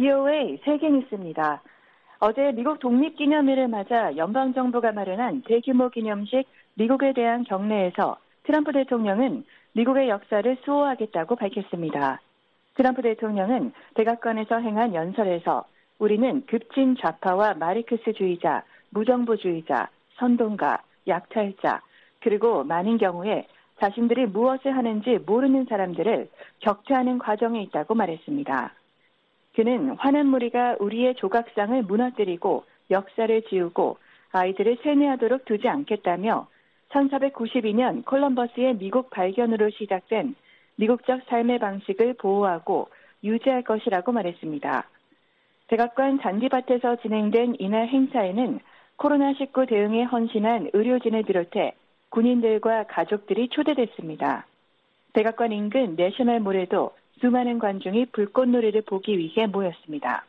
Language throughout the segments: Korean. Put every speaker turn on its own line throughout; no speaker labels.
VOA 세계뉴스입니다. 어제 미국 독립기념일을 맞아 연방정부가 마련한 대규모 기념식 미국에 대한 경례에서 트럼프 대통령은 미국의 역사를 수호하겠다고 밝혔습니다. 트럼프 대통령은 백악관에서 행한 연설에서 우리는 급진 좌파와 마르크스주의자, 무정부주의자, 선동가, 약탈자, 그리고 많은 경우에 자신들이 무엇을 하는지 모르는 사람들을 격퇴하는 과정에 있다고 말했습니다. 그는 환한 무리가 우리의 조각상을 무너뜨리고 역사를 지우고 아이들을 세뇌하도록 두지 않겠다며 1492년 콜럼버스의 미국 발견으로 시작된 미국적 삶의 방식을 보호하고 유지할 것이라고 말했습니다. 백악관 잔디밭에서 진행된 이날 행사에는 코로나19 대응에 헌신한 의료진을 비롯해 군인들과 가족들이 초대됐습니다. 백악관 인근 내셔널몰에도 수많은 관중이 불꽃놀이를 보기 위해 모였습니다.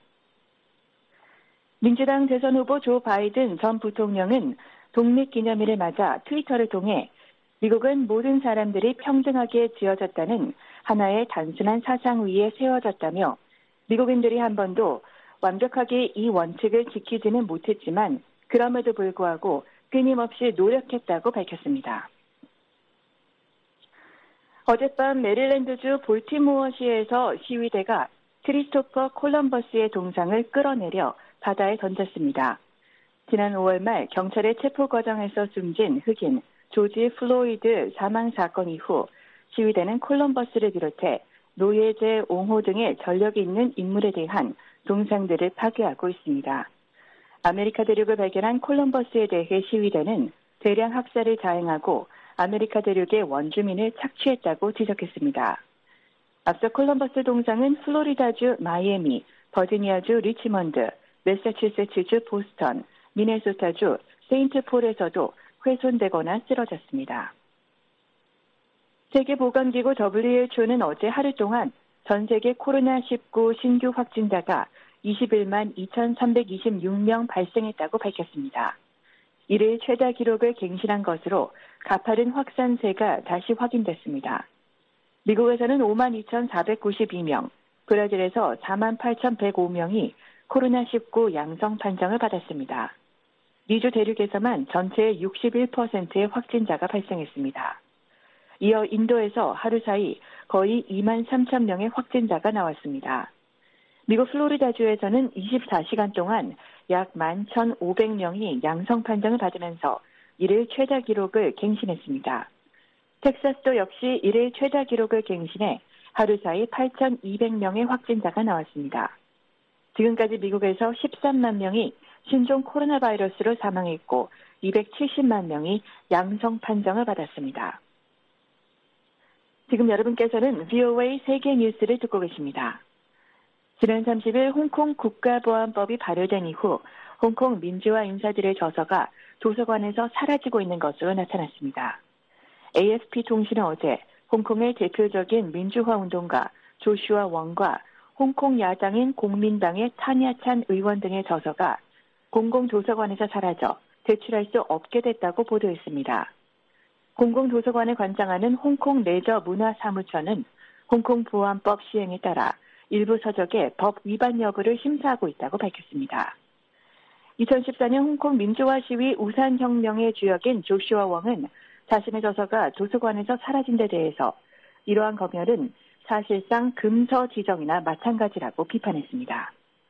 민주당 대선 후보 조 바이든 전 부통령은 독립기념일을 맞아 트위터를 통해 미국은 모든 사람들이 평등하게 지어졌다는 하나의 단순한 사상 위에 세워졌다며 미국인들이 한 번도 완벽하게 이 원칙을 지키지는 못했지만 그럼에도 불구하고 끊임없이 노력했다고 밝혔습니다. 어젯밤 메릴랜드주 볼티모어시에서 시위대가 크리스토퍼 콜럼버스의 동상을 끌어내려 바다에 던졌습니다. 지난 5월 말 경찰의 체포 과정에서 숨진 흑인 조지 플로이드 사망 사건 이후 시위대는 콜럼버스를 비롯해 노예제 옹호 등의 전력이 있는 인물에 대한 동상들을 파괴하고 있습니다. 아메리카 대륙을 발견한 콜럼버스에 대해 시위대는 대량 학살을 자행하고 아메리카 대륙의 원주민을 착취했다고 지적했습니다. 앞서 콜럼버스 동상은 플로리다주 마이애미, 버지니아주 리치먼드, 매사추세츠주 보스턴, 미네소타주 세인트폴에서도 훼손되거나 쓰러졌습니다. 세계보건기구 WHO는 어제 하루 동안 전 세계 코로나19 신규 확진자가 21만 2,326명 발생했다고 밝혔습니다. 이를 최다 기록을 갱신한 것으로 가파른 확산세가 다시 확인됐습니다. 미국에서는 5만 2,492명, 브라질에서 4만 8,105명이 코로나19 양성 판정을 받았습니다. 미주 대륙에서만 전체의 61%의 확진자가 발생했습니다. 이어 인도에서 하루 사이 거의 2만 3천 명의 확진자가 나왔습니다. 미국 플로리다주에서는 24시간 동안 약 11,500명이 양성 판정을 받으면서 이를 최다 기록을 갱신했습니다. 텍사스도 역시 이를 최다 기록을 갱신해 하루 사이 8,200명의 확진자가 나왔습니다. 지금까지 미국에서 13만 명이 신종 코로나 바이러스로 사망했고 270만 명이 양성 판정을 받았습니다. 지금 여러분께서는 VOA 세계 뉴스를 듣고 계십니다. 지난 30일 홍콩 국가보안법이 발효된 이후 홍콩 민주화 인사들의 저서가 도서관에서 사라지고 있는 것으로 나타났습니다. AFP 통신은 어제 홍콩의 대표적인 민주화 운동가 조슈아 웡과 홍콩 야당인 공민당의 타냐찬 의원 등의 저서가 공공도서관에서 사라져 대출할 수 없게 됐다고 보도했습니다. 공공도서관을 관장하는 홍콩 레저 문화사무처는 홍콩 보안법 시행에 따라 일부 서적의 법 위반 여부를 심사하고 있다고 밝혔습니다. 2014년 홍콩 민주화 시위 우산혁명의 주역인 조슈아 웡은 자신의 저서가 도서관에서 사라진 데 대해서 이러한 검열은 사실상 금서 지정이나 마찬가지라고 비판했습니다.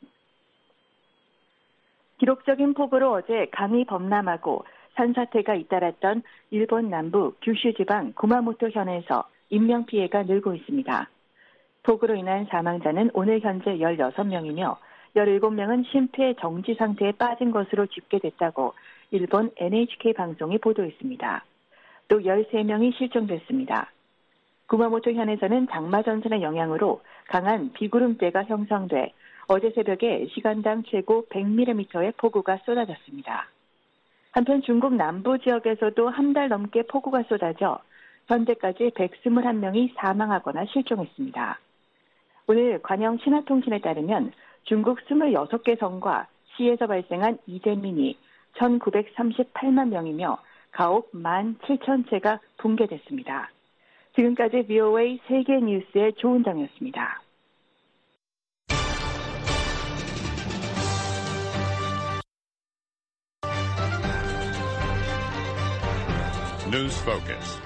기록적인 폭우로 어제 강이 범람하고 산사태가 잇따랐던 일본 남부 규슈 지방 구마모토 현에서 인명피해가 늘고 있습니다. 폭우로 인한 사망자는 오늘 현재 16명이며 17명은 심폐 정지 상태에 빠진 것으로 집계됐다고 일본 NHK 방송이 보도했습니다. 또 13명이 실종됐습니다. 구마모토 현에서는 장마전선의 영향으로 강한 비구름대가 형성돼 어제 새벽에 시간당 최고 100mm의 폭우가 쏟아졌습니다. 한편 중국 남부 지역에서도 한 달 넘게 폭우가 쏟아져 현재까지 121명이 사망하거나 실종했습니다. 오늘 관영 신화통신에 따르면 중국 26개 성과 시에서 발생한 이재민이 1938만 명이며 가옥 17,000채가 붕괴됐습니다. 지금까지 VOA 세계 뉴스의 조은정이었습니다.
News Focus.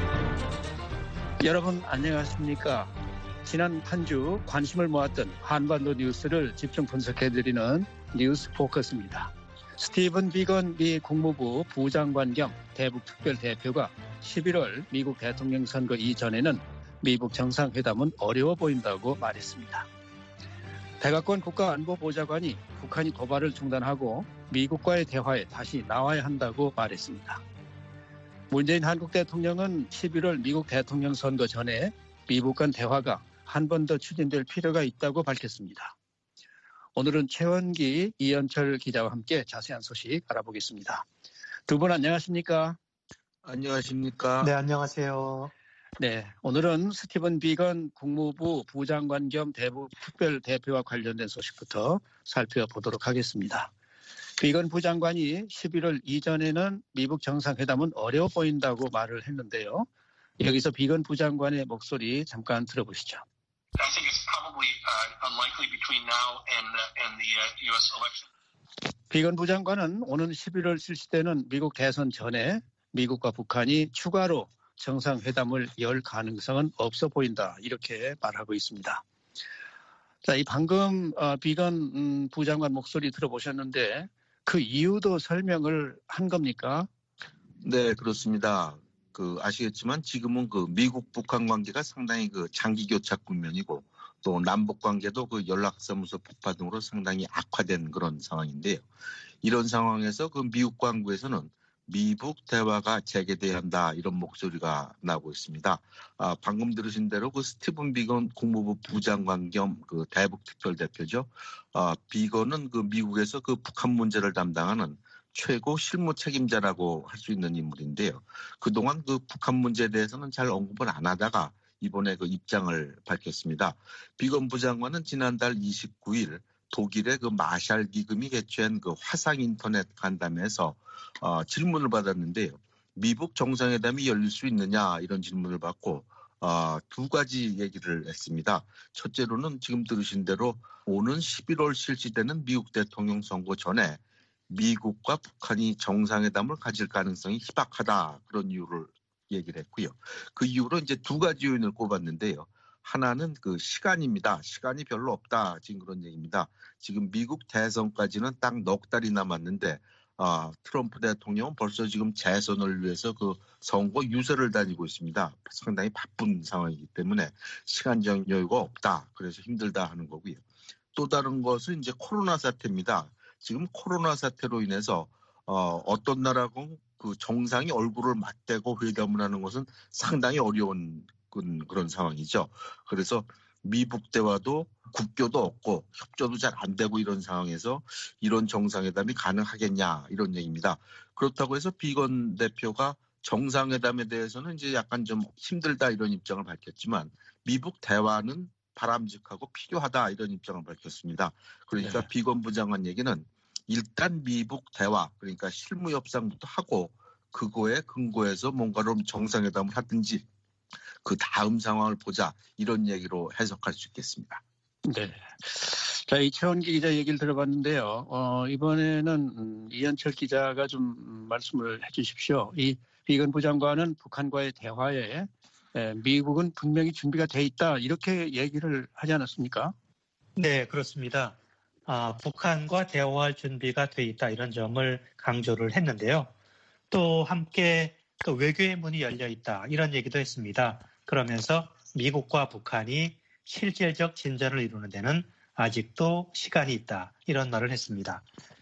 여러분 안녕하십니까? 지난 한 주 관심을 모았던 한반도 뉴스를 집중 분석해드리는 뉴스 포커스입니다. 스티븐 비건 미 국무부 부장관 겸 대북 특별대표가 11월 미국 대통령 선거 이전에는 미국 정상회담은 어려워 보인다고 말했습니다. 백악관 국가안보보좌관이 북한이 도발을 중단하고 미국과의 대화에 다시 나와야 한다고 말했습니다. 문재인 한국 대통령은 11월 미국 대통령 선거 전에 미국 간 대화가 한 번 더 추진될 필요가 있다고 밝혔습니다. 오늘은 최원기, 이현철 기자와 함께 자세한 소식 알아보겠습니다. 두 분 안녕하십니까?
안녕하십니까?
네, 안녕하세요.
네, 오늘은 스티븐 비건 국무부 부장관 겸 대북 특별대표와 관련된 소식부터 살펴보도록 하겠습니다. 비건 부장관이 11월 이전에는 미국 정상회담은 어려워 보인다고 말을 했는데요. 여기서 비건 부장관의 목소리 잠깐 들어보시죠.
I think it's probably unlikely between now and the U.S. election.
비건 부장관은 오는 11월 실시되는 미국 대선 전에 미국과 북한이 추가로 정상회담을 열 가능성은 없어 보인다. 이렇게 말하고 있습니다. 자, 이 방금 비건 부장관 목소리 들어보셨는데 그 이유도 설명을 한 겁니까?
네, 그렇습니다. 아시겠지만 지금은 미국 북한 관계가 상당히 장기 교착 국면이고 또 남북 관계도 연락사무소 폭파 등으로 상당히 악화된 그런 상황인데요. 이런 상황에서 미국 광부에서는 미북 대화가 재개돼야 한다 이런 목소리가 나오고 있습니다. 방금 들으신 대로 스티븐 비건 국무부 부장관 겸 대북 특별대표죠. 비건은 미국에서 북한 문제를 담당하는 최고 실무 책임자라고 할 수 있는 인물인데요. 그동안 북한 문제에 대해서는 잘 언급을 안 하다가 이번에 입장을 밝혔습니다. 비건 부장관은 지난달 29일 독일의 마샬 기금이 개최한 화상 인터넷 간담회에서 질문을 받았는데요. 미북 정상회담이 열릴 수 있느냐 이런 질문을 받고 두 가지 얘기를 했습니다. 첫째로는 지금 들으신 대로 오는 11월 실시되는 미국 대통령 선거 전에 미국과 북한이 정상회담을 가질 가능성이 희박하다 그런 이유를 얘기를 했고요. 그 이후로 이제 두 가지 요인을 꼽았는데요. 하나는 시간입니다. 시간이 별로 없다. 지금 그런 얘기입니다. 지금 미국 대선까지는 딱 넉 달이 남았는데 트럼프 대통령은 벌써 지금 재선을 위해서 선거 유세를 다니고 있습니다. 상당히 바쁜 상황이기 때문에 시간적 여유가 없다. 그래서 힘들다 하는 거고요. 또 다른 것은 이제 코로나 사태입니다. 지금 코로나 사태로 인해서 어떤 나라고 정상이 얼굴을 맞대고 회담을 하는 것은 상당히 어려운 그런 상황이죠. 그래서 미북 대화도 국교도 없고 협조도 잘 안 되고 이런 상황에서 이런 정상회담이 가능하겠냐 이런 얘기입니다. 그렇다고 해서 비건 대표가 정상회담에 대해서는 이제 약간 좀 힘들다 이런 입장을 밝혔지만 미북 대화는 바람직하고 필요하다 이런 입장을 밝혔습니다. 그러니까 네. 비건 부장관 얘기는 일단 미북 대화 그러니까 실무 협상부터 하고 그거에 근거해서 뭔가로 정상회담을 하든지 그 다음 상황을 보자 이런 얘기로 해석할 수 있겠습니다.
네. 자, 이 최원기 기자 얘기를 들어봤는데요. 이번에는 이현철 기자가 좀 말씀을 해 주십시오. 이 비건 부장관은 북한과의 대화에 미국은 분명히 준비가 돼 있다 이렇게 얘기를 하지 않았습니까?
네, 그렇습니다. 북한과 대화할 준비가 돼 있다 이런 점을 강조를 했는데요. 또 함께 외교의 문이 열려 있다 이런 얘기도 했습니다. 그러면서 미국과 북한이 실질적 진전을 이루는 데는 아직도 시간이 있다 이런 말을 했습니다.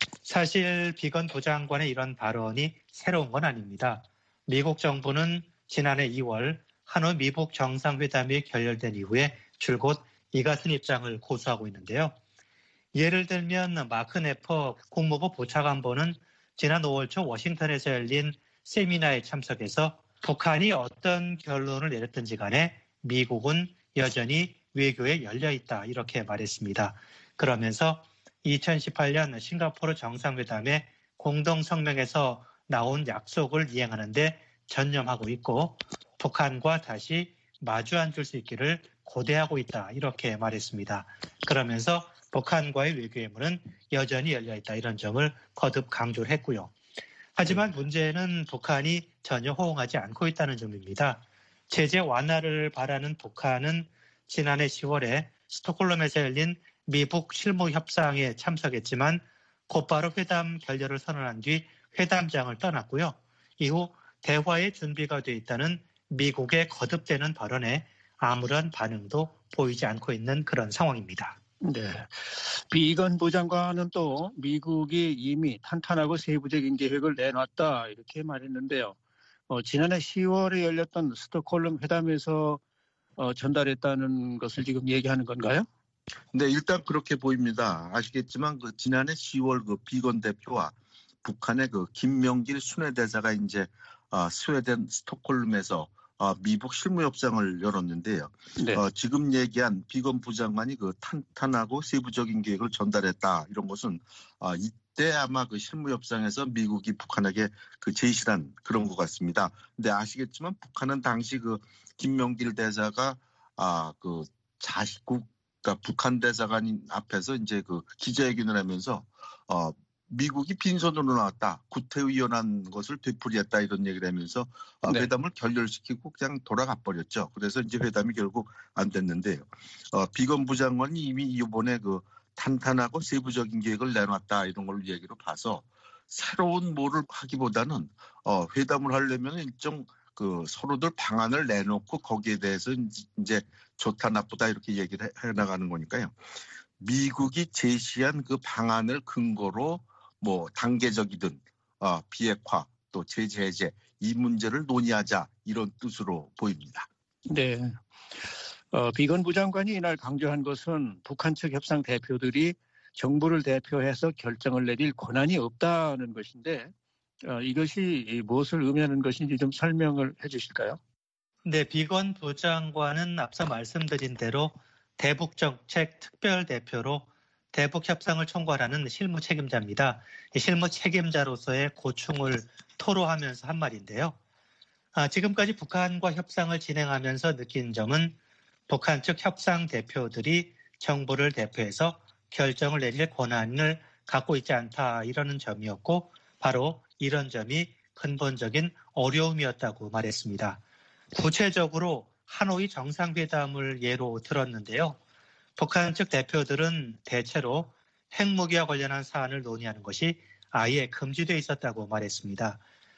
사실 비건 부장관의 이런 발언이 새로운 건 아닙니다. 미국 정부는 지난해 2월 한일 미북 정상회담이 결렬된 이후에 줄곧 이 같은 입장을 고수하고 있는데요. 예를 들면 마크 네퍼 국무부 부차관보는 지난 5월 초 워싱턴에서 열린 세미나에 참석해서 북한이 어떤 결론을 내렸든지 간에 미국은 여전히 외교에 열려있다 이렇게 말했습니다. 그러면서 2018년 싱가포르 정상회담의 공동성명에서 나온 약속을 이행하는 데 전념하고 있고 북한과 다시 마주 앉을 수 있기를 고대하고 있다 이렇게 말했습니다. 그러면서 북한과의 외교의 문은 여전히 열려있다 이런 점을 거듭 강조를 했고요. 하지만 문제는 북한이 전혀 호응하지 않고 있다는 점입니다. 제재 완화를 바라는 북한은 지난해 10월에 스톡홀름에서 열린 미북 실무 협상에 참석했지만 곧바로 회담 결렬을 선언한 뒤 회담장을 떠났고요. 이후 대화의 준비가 돼 있다는 미국의 거듭되는 발언에 아무런 반응도 보이지 않고 있는 그런 상황입니다.
네. 비건 부장관은 또 미국이 이미 탄탄하고 세부적인 계획을 내놨다 이렇게 말했는데요. 지난해 10월에 열렸던 스톡홀름 회담에서 전달했다는 것을 지금 얘기하는 건가요?
네, 일단 그렇게 보입니다. 아시겠지만 그 지난해 10월 그 비건 대표와 북한의 그 김명길 순회대사가 이제 스웨덴 스톡홀름에서 미북 실무협상을 열었는데요.
네.
지금 얘기한 비건 부장관이 그 탄탄하고 세부적인 계획을 전달했다 이런 것은 이때 아마 그 실무협상에서 미국이 북한에게 그 제시한 그런 것 같습니다. 근데 아시겠지만 북한은 당시 그 김명길 대사가 그 자식국 그러니까 북한 대사관 앞에서 이제 그 기자회견을 하면서 미국이 빈손으로 나왔다. 구태의연한 것을 되풀이했다 이런 얘기를 하면서
네.
회담을 결렬시키고 그냥 돌아가 버렸죠. 그래서 이제 회담이 결국 안 됐는데요. 비건 부장관이 이미 이번에 그 탄탄하고 세부적인 계획을 내놨다 이런 걸 얘기로 봐서 새로운 뭐를 하기보다는 회담을 하려면 일정 그 서로들 방안을 내놓고 거기에 대해서 이제 좋다 나쁘다 이렇게 얘기를 해나가는 거니까요. 미국이 제시한 그 방안을 근거로 뭐 단계적이든 비핵화 또 제재 해제 이 문제를 논의하자 이런 뜻으로 보입니다.
네. 비건 부장관이 이날 강조한 것은 북한 측 협상 대표들이 정부를 대표해서 결정을 내릴 권한이 없다는 것인데 이것이 무엇을 의미하는 것인지 좀 설명을 해 주실까요?
네, 비건 부장관은 앞서 말씀드린 대로 대북정책 특별대표로 대북 협상을 총괄하는 실무 책임자입니다. 이 실무 책임자로서의 고충을 토로하면서 한 말인데요. 지금까지 북한과 협상을 진행하면서 느낀 점은 북한 측 협상 대표들이 정부를 대표해서 결정을 내릴 권한을 갖고 있지 않다 이러는 점이었고 바로 이런 점이 근본적인 어려움이었다고 말했습니다. 구체적으로 하노이 정상회담을 예로 들었는데요. 북한 측 대표들은 대체로 핵무기와 관련한 사안을 논의하는 것이 아예 금지되어 있었다고 말했습니다.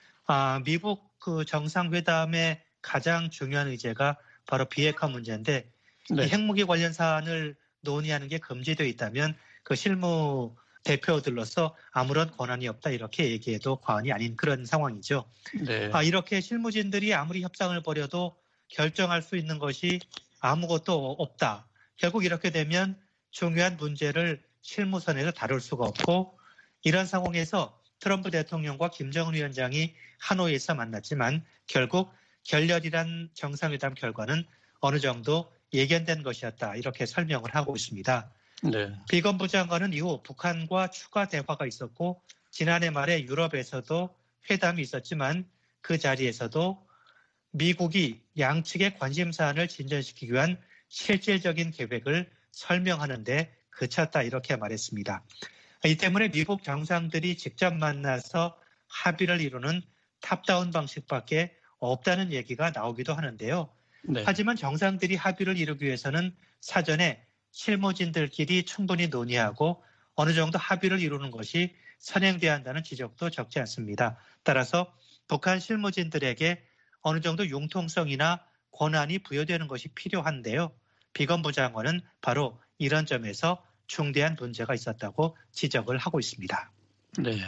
미국 그 정상회담의 가장 중요한 의제가 바로 비핵화 문제인데
네.
이 핵무기 관련 사안을 논의하는 게 금지되어 있다면 그 실무 대표들로서 아무런 권한이 없다 이렇게 얘기해도 과언이 아닌 그런 상황이죠.
네.
이렇게 실무진들이 아무리 협상을 벌여도 결정할 수 있는 것이 아무것도 없다. 결국 이렇게 되면 중요한 문제를 실무선에서 다룰 수가 없고 이런 상황에서 트럼프 대통령과 김정은 위원장이 하노이에서 만났지만 결국 결렬이란 정상회담 결과는 어느 정도 예견된 것이었다. 이렇게 설명을 하고 있습니다.
네.
비건 부장관은 이후 북한과 추가 대화가 있었고 지난해 말에 유럽에서도 회담이 있었지만 그 자리에서도 미국이 양측의 관심 사안을 진전시키기 위한 실질적인 계획을 설명하는 데 그쳤다 이렇게 말했습니다. 이 때문에 미국 정상들이 직접 만나서 합의를 이루는 탑다운 방식밖에 없다는 얘기가 나오기도 하는데요.
네.
하지만 정상들이 합의를 이루기 위해서는 사전에 실무진들끼리 충분히 논의하고 어느 정도 합의를 이루는 것이 선행돼야 한다는 지적도 적지 않습니다. 따라서 북한 실무진들에게 어느 정도 융통성이나 권한이 부여되는 것이 필요한데요. 비건 부장관은 바로 이런 점에서 중대한 문제가 있었다고 지적을 하고 있습니다.
네.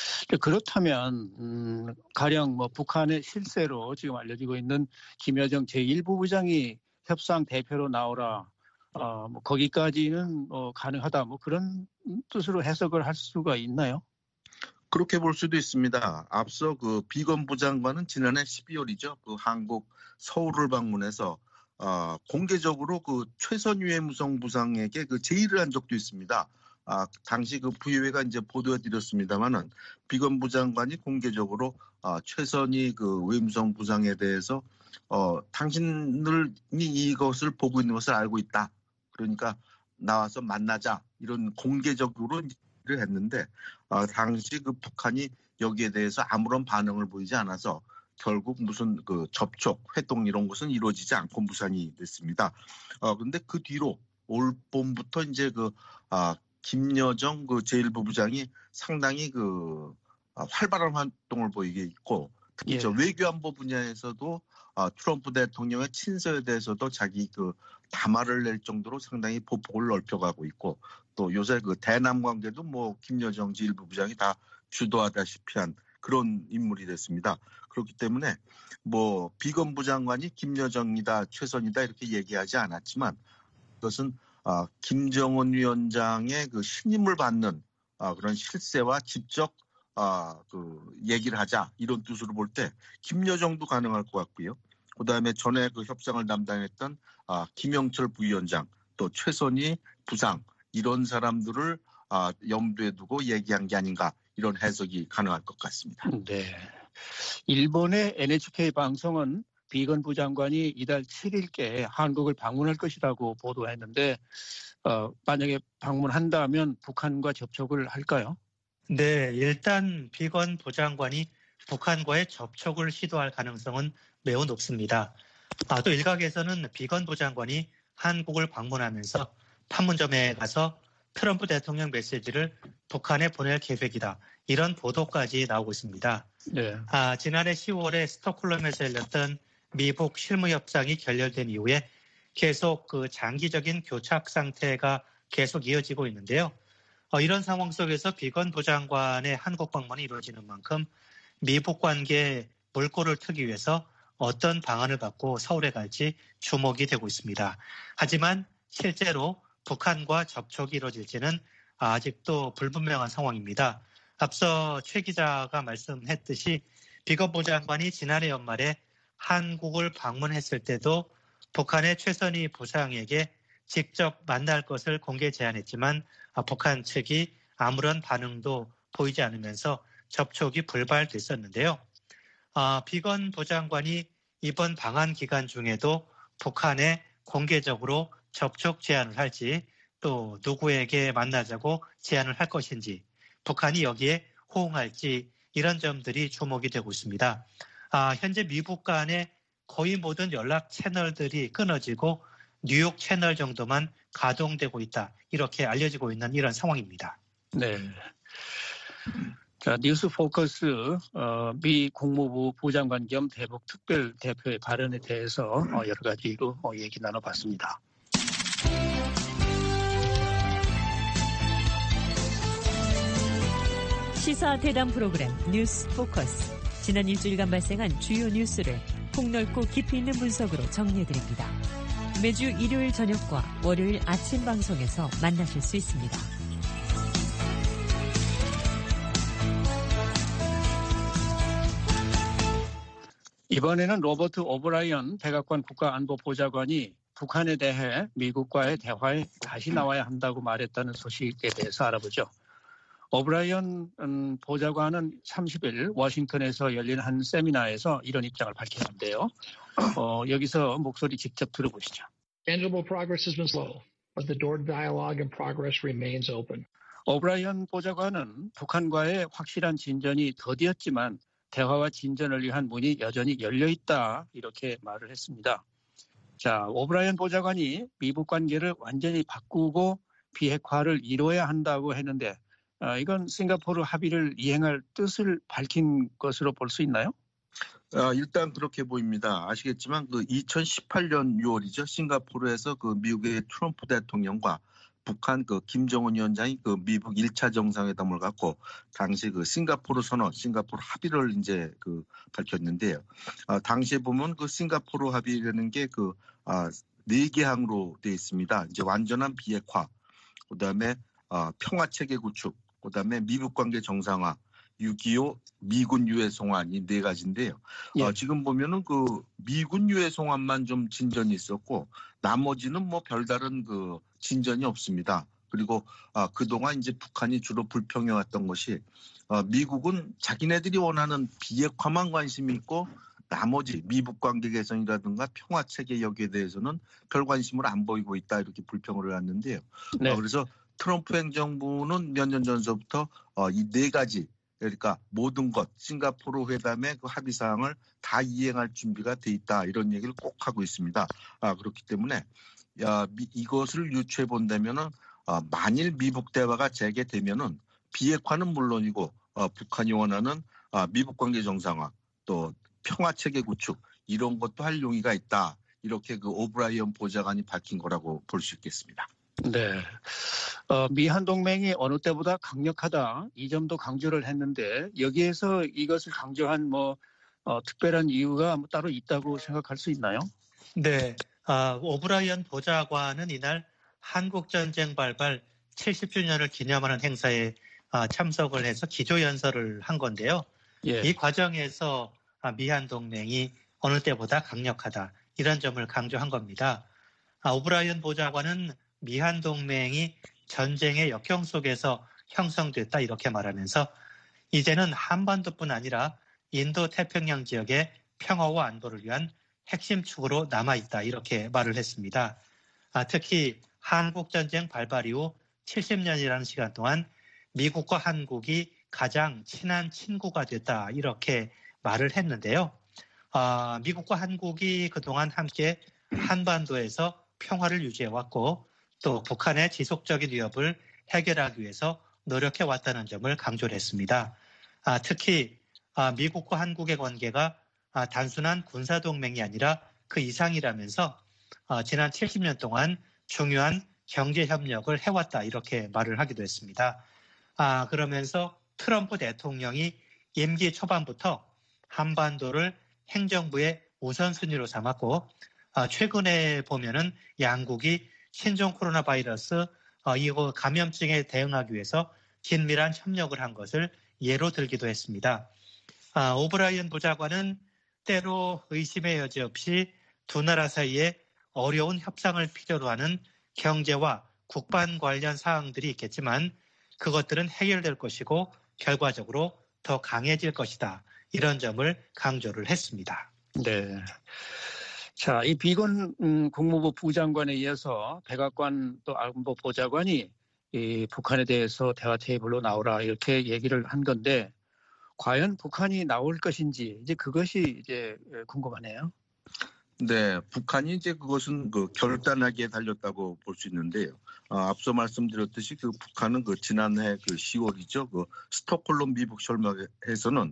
그렇다면 가령 뭐 북한의 실세로 지금 알려지고 있는 김여정 제1부부장이 협상 대표로 나오라. 뭐 거기까지는 가능하다. 뭐 그런 뜻으로 해석을 할 수가 있나요?
그렇게 볼 수도 있습니다. 앞서 그 비건 부장관은 지난해 12월이죠. 그 한국 서울을 방문해서 공개적으로 그 최선유해 무성부상에게 그 제의를 한 적도 있습니다. 당시 그 부의회가 이제 보도해드렸습니다만은 비건 부장관이 공개적으로 최선희 그 외무성 부상에 대해서 당신들이 이것을 보고 있는 것을 알고 있다. 그러니까 나와서 만나자 이런 공개적으로 했는데 당시 그 북한이 여기에 대해서 아무런 반응을 보이지 않아서 결국 무슨 그 접촉, 회동 이런 것은 이루어지지 않고 무산이 됐습니다. 근데 그 뒤로 올 봄부터 이제 김여정 그 제1부 부장이 상당히 활발한 활동을 보이게 있고 특히
예.
외교안보 분야에서도 트럼프 대통령의 친서에 대해서도 자기 담화를 낼 정도로 상당히 보폭을 넓혀가고 있고 또 요새 대남 관계도 김여정 제1부 부장이 다 주도하다시피 한 그런 인물이 됐습니다. 그렇기 때문에 비건 부장관이 김여정이다 최선이다 이렇게 얘기하지 않았지만 그것은 김정은 위원장의 신임을 받는 그런 실세와 직접 얘기를 하자 이런 뜻으로 볼 때 김여정도 가능할 것 같고요. 그다음에 전에 협상을 담당했던 김영철 부위원장 또 최선희 부상 이런 사람들을 염두에 두고 얘기한 게 아닌가 이런 해석이 가능할 것 같습니다.
네. 일본의 NHK 방송은 비건 부장관이 이달 7일께 한국을 방문할 것이라고 보도했는데 만약에 방문한다면 북한과 접촉을 할까요?
네, 일단 비건 부장관이 북한과의 접촉을 시도할 가능성은 매우 높습니다. 또 일각에서는 비건 부장관이 한국을 방문하면서 판문점에 가서 트럼프 대통령 메시지를 북한에 보낼 계획이다. 이런 보도까지 나오고 있습니다.
네.
지난해 10월에 스톡홀름에서 열렸던 미북 실무협상이 결렬된 이후에 계속 장기적인 교착 상태가 계속 이어지고 있는데요. 이런 상황 속에서 비건 부장관의 한국 방문이 이루어지는 만큼 미북 관계에 물꼬를 트기 위해서 어떤 방안을 갖고 서울에 갈지 주목이 되고 있습니다. 하지만 실제로 북한과 접촉이 이루어질지는 아직도 불분명한 상황입니다. 앞서 최 기자가 말씀했듯이 비건 부장관이 지난해 연말에 한국을 방문했을 때도 북한의 최선희 부상에게 직접 만날 것을 공개 제안했지만 북한 측이 아무런 반응도 보이지 않으면서 접촉이 불발됐었는데요. 비건 부장관이 이번 방한 기간 중에도 북한에 공개적으로 접촉 제안을 할지 또 누구에게 만나자고 제안을 할 것인지 북한이 여기에 호응할지 이런 점들이 주목이 되고 있습니다. 현재 미북 간의 거의 모든 연락 채널들이 끊어지고 뉴욕 채널 정도만 가동되고 있다. 이렇게 알려지고 있는 이런 상황입니다.
네. 자, 뉴스 포커스 미 국무부 부장관 겸 대북 특별 대표의 발언에 대해서 여러 가지로 얘기 나눠봤습니다.
시사 대담 프로그램 뉴스 포커스. 지난 일주일간 발생한 주요 뉴스를 폭넓고 깊이 있는 분석으로 정리해드립니다. 매주 일요일 저녁과 월요일 아침 방송에서 만나실 수 있습니다.
이번에는 로버트 오브라이언 백악관 국가안보보좌관이 북한에 대해 미국과의 대화에 다시 나와야 한다고 말했다는 소식에 대해서 알아보죠. 오브라이언 보좌관은 30일 워싱턴에서 열린 한 세미나에서 이런 입장을 밝혔는데요. 여기서 목소리 직접 들어보시죠.
Tangible progress has been slow, but the door to dialogue and progress remains open.
오브라이언 보좌관은 북한과의 확실한 진전이 더디었지만 대화와 진전을 위한 문이 여전히 열려있다 이렇게 말을 했습니다. 자, 오브라이언 보좌관이 미북 관계를 완전히 바꾸고 비핵화를 이뤄야 한다고 했는데 이건 싱가포르 합의를 이행할 뜻을 밝힌 것으로 볼 수 있나요?
일단 그렇게 보입니다. 아시겠지만 2018년 6월이죠. 싱가포르에서 미국의 트럼프 대통령과 북한 김정은 위원장이 미국 1차 정상회담을 갖고 당시 싱가포르 선언, 싱가포르 합의를 이제 밝혔는데요. 당시에 보면 싱가포르 합의라는 게 4개 항으로 되어 있습니다. 이제 완전한 비핵화, 그다음에 평화 체계 구축, 그다음에 미북 관계 정상화, 6.25 미군 유해 송환 이 4가지인데요.
예.
지금 보면은 미군 유해 송환만 좀 진전이 있었고 나머지는 별다른 진전이 없습니다. 그리고 그동안 이제 북한이 주로 불평해왔던 것이 미국은 자기네들이 원하는 비핵화만 관심이 있고 나머지 미북 관계 개선이라든가 평화 체계 여기에 대해서는 별 관심을 안 보이고 있다 이렇게 불평을 해왔는데요.
네.
그래서 트럼프 행정부는 몇 년 전서부터 이 4가지 그러니까 모든 것 싱가포르 회담의 그 합의 사항을 다 이행할 준비가 돼 있다 이런 얘기를 꼭 하고 있습니다. 그렇기 때문에 이것을 유추해 본다면은 만일 미북 대화가 재개되면은 비핵화는 물론이고 북한이 원하는 미북 관계 정상화 또 평화 체계 구축 이런 것도 할 용의가 있다. 이렇게 그 오브라이언 보좌관이 밝힌 거라고 볼 수 있겠습니다.
네. 미한 동맹이 어느 때보다 강력하다. 이 점도 강조를 했는데 여기에서 이것을 강조한 특별한 이유가 따로 있다고 생각할 수 있나요?
네. 오브라이언 보좌관은 이날 한국전쟁 발발 70주년을 기념하는 행사에 참석을 해서 기조연설을 한 건데요.
예.
이 과정에서 미한 동맹이 어느 때보다 강력하다. 이런 점을 강조한 겁니다. 오브라이언 보좌관은 미한 동맹이 전쟁의 역경 속에서 형성됐다 이렇게 말하면서 이제는 한반도뿐 아니라 인도 태평양 지역의 평화와 안보를 위한 핵심 축으로 남아있다 이렇게 말을 했습니다. 특히 한국전쟁 발발 이후 70년이라는 시간 동안 미국과 한국이 가장 친한 친구가 됐다 이렇게 말을 했는데요. 미국과 한국이 그동안 함께 한반도에서 평화를 유지해왔고 또 북한의 지속적인 위협을 해결하기 위해서 노력해왔다는 점을 강조를 했습니다. 특히 미국과 한국의 관계가 단순한 군사동맹이 아니라 그 이상이라면서 지난 70년 동안 중요한 경제협력을 해왔다 이렇게 말을 하기도 했습니다. 그러면서 트럼프 대통령이 임기 초반부터 한반도를 행정부의 우선순위로 삼았고 최근에 보면은 양국이 신종 코로나 바이러스 이거 감염증에 대응하기 위해서 긴밀한 협력을 한 것을 예로 들기도 했습니다. 오브라이언 보좌관은 때로 의심의 여지 없이 두 나라 사이에 어려운 협상을 필요로 하는 경제와 국방 관련 사항들이 있겠지만 그것들은 해결될 것이고 결과적으로 더 강해질 것이다. 이런 점을 강조를 했습니다.
네. 자, 이 비건 국무부 부장관에 이어서 백악관 또 안보 보좌관이 이 북한에 대해서 대화 테이블로 나오라 이렇게 얘기를 한 건데 과연 북한이 나올 것인지 이제 그것이 이제 궁금하네요.
네, 북한이 이제 그것은 결단하게 달렸다고 볼 수 있는데요. 앞서 말씀드렸듯이 북한은 지난해 10월이죠. 스톡홀름 미북 설명회에서는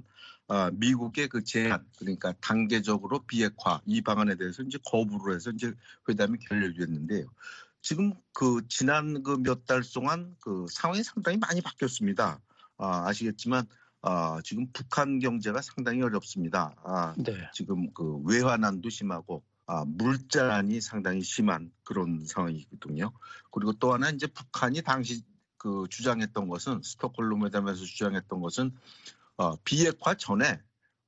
미국의 제안, 그러니까 단계적으로 비핵화 이 방안에 대해서 이제 거부를 해서 이제 회담이 결렬됐는데요. 지금 지난 몇 달 동안 상황이 상당히 많이 바뀌었습니다. 아시겠지만 지금 북한 경제가 상당히 어렵습니다.
네.
지금 외환난도 심하고 물자난이 상당히 심한 그런 상황이거든요. 그리고 또 하나 이제 북한이 당시 주장했던 것은 스톡홀름 회담에서 주장했던 것은 비핵화 전에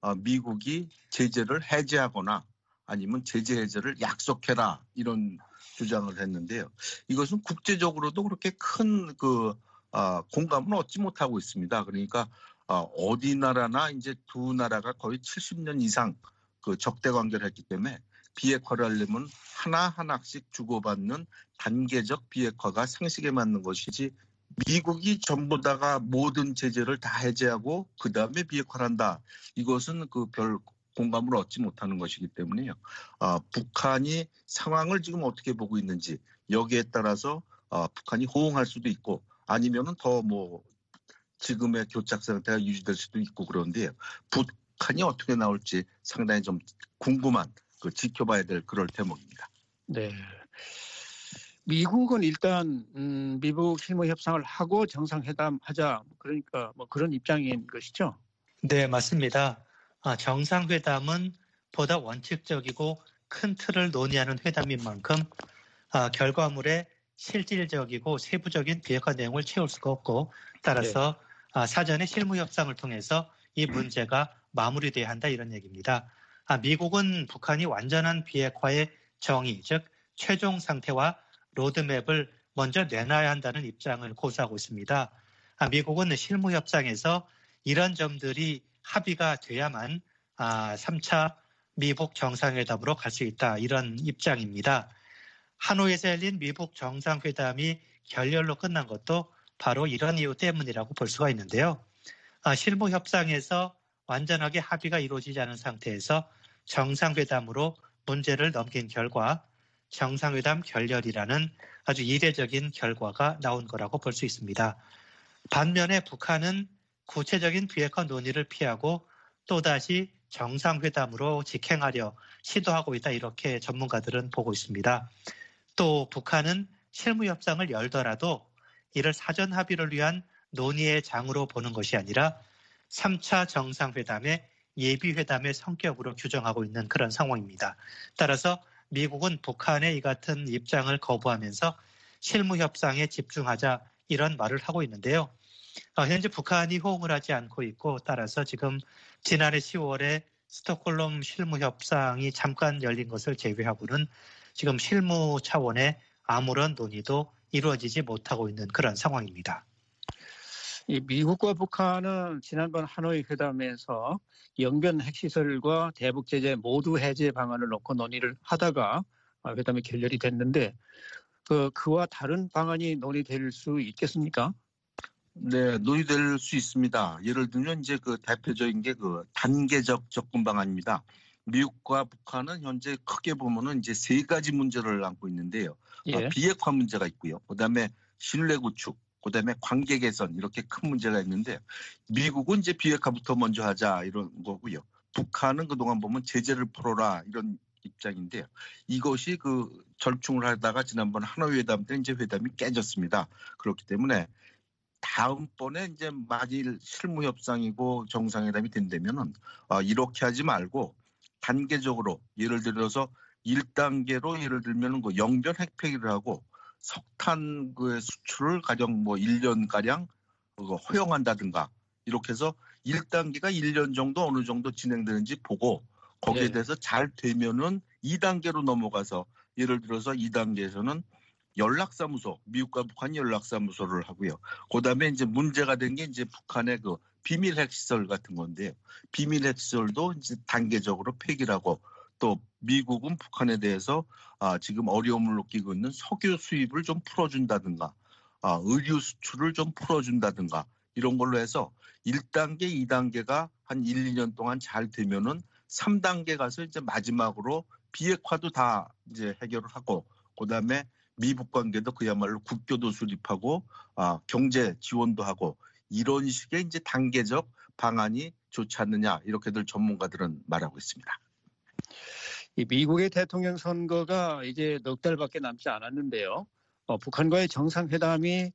미국이 제재를 해제하거나 아니면 제재 해제를 약속해라 이런 주장을 했는데요. 이것은 국제적으로도 그렇게 큰 공감을 얻지 못하고 있습니다. 그러니까 어디 나라나 이제 두 나라가 거의 70년 이상 적대 관계를 했기 때문에 비핵화를 하려면 하나하나씩 주고받는 단계적 비핵화가 상식에 맞는 것이지 미국이 전부 다가 모든 제재를 다 해제하고 그다음에 비핵화를 한다. 이것은 별 공감을 얻지 못하는 것이기 때문에요. 북한이 상황을 지금 어떻게 보고 있는지 여기에 따라서 북한이 호응할 수도 있고 아니면은 더 지금의 교착 상태가 유지될 수도 있고 그런데요. 북한이 어떻게 나올지 상당히 좀 궁금한 지켜봐야 될 그럴 대목입니다.
네. 미국은 일단 미북 실무 협상을 하고 정상회담 하자 그러니까 그런 입장인 것이죠.
네, 맞습니다. 정상회담은 보다 원칙적이고 큰 틀을 논의하는 회담인 만큼 결과물에 실질적이고 세부적인 비핵화 내용을 채울 수가 없고 따라서 사전에 실무 협상을 통해서 이 문제가 마무리돼야 한다 이런 얘기입니다. 미국은 북한이 완전한 비핵화의 정의, 즉 최종 상태와 로드맵을 먼저 내놔야 한다는 입장을 고수하고 있습니다. 미국은 실무 협상에서 이런 점들이 합의가 돼야만 3차 미북 정상회담으로 갈 수 있다 이런 입장입니다. 하노이에서 열린 미북 정상회담이 결렬로 끝난 것도 바로 이런 이유 때문이라고 볼 수가 있는데요. 실무 협상에서 완전하게 합의가 이루어지지 않은 상태에서 정상회담으로 문제를 넘긴 결과 정상회담 결렬이라는 아주 이례적인 결과가 나온 거라고 볼 수 있습니다. 반면에 북한은 구체적인 비핵화 논의를 피하고 또다시 정상회담으로 직행하려 시도하고 있다, 이렇게 전문가들은 보고 있습니다. 또 북한은 실무협상을 열더라도 이를 사전 합의를 위한 논의의 장으로 보는 것이 아니라 3차 정상회담의 예비회담의 성격으로 규정하고 있는 그런 상황입니다. 따라서 미국은 북한의 이 같은 입장을 거부하면서 실무협상에 집중하자, 이런 말을 하고 있는데요. 현재 북한이 호응을 하지 않고 있고, 따라서 지금 지난해 10월에 스톡홀름 실무협상이 잠깐 열린 것을 제외하고는 지금 실무 차원의 아무런 논의도 이루어지지 못하고 있는 그런 상황입니다.
이 미국과 북한은 지난번 하노이 회담에서 영변 핵시설과 대북 제재 모두 해제 방안을 놓고 논의를 하다가 회담이 결렬이 됐는데 그와 다른 방안이 논의될 수 있겠습니까?
네, 논의될 수 있습니다. 예를 들면 이제 그 대표적인 게 그 단계적 접근 방안입니다. 미국과 북한은 현재 크게 보면은 이제 세 가지 문제를 안고 있는데요.
예.
비핵화 문제가 있고요. 그다음에 신뢰 구축, 그다음에 관계 개선, 이렇게 큰 문제가 있는데 미국은 이제 비핵화부터 먼저 하자, 이런 거고요. 북한은 그동안 보면 제재를 풀어라, 이런 입장인데요. 이것이 그 절충을 하다가 지난번 하노이 회담 때 이제 회담이 깨졌습니다. 그렇기 때문에 다음번에 이제 만일 실무 협상이고 정상회담이 된다면은 이렇게 하지 말고 단계적으로, 예를 들어서 1단계로 예를 들면 그 영변 핵폐기를 하고 석탄 그 수출을 가령 뭐 1년 가량 허용한다든가, 이렇게 해서 1단계가 1년 정도 어느 정도 진행되는지 보고 거기에 대해서 잘 되면은 2단계로 넘어가서, 예를 들어서 2단계에서는 연락사무소, 미국과 북한 연락사무소를 하고요. 그다음에 이제 문제가 된 게 이제 북한의 그 비밀 핵시설 같은 건데요. 비밀 핵시설도 이제 단계적으로 폐기를 하고, 또 미국은 북한에 대해서 지금 어려움을 느끼고 있는 석유 수입을 좀 풀어준다든가, 의류 수출을 좀 풀어준다든가, 이런 걸로 해서 1단계, 2단계가 한 1, 2년 동안 잘 되면은 3단계 가서 이제 마지막으로 비핵화도 다 이제 해결을 하고, 그다음에 미북 관계도 그야말로 국교도 수립하고 경제 지원도 하고, 이런 식의 이제 단계적 방안이 좋지 않느냐, 이렇게들 전문가들은 말하고 있습니다.
이 미국의 대통령 선거가 이제 넉 달밖에 남지 않았는데요. 북한과의 정상회담이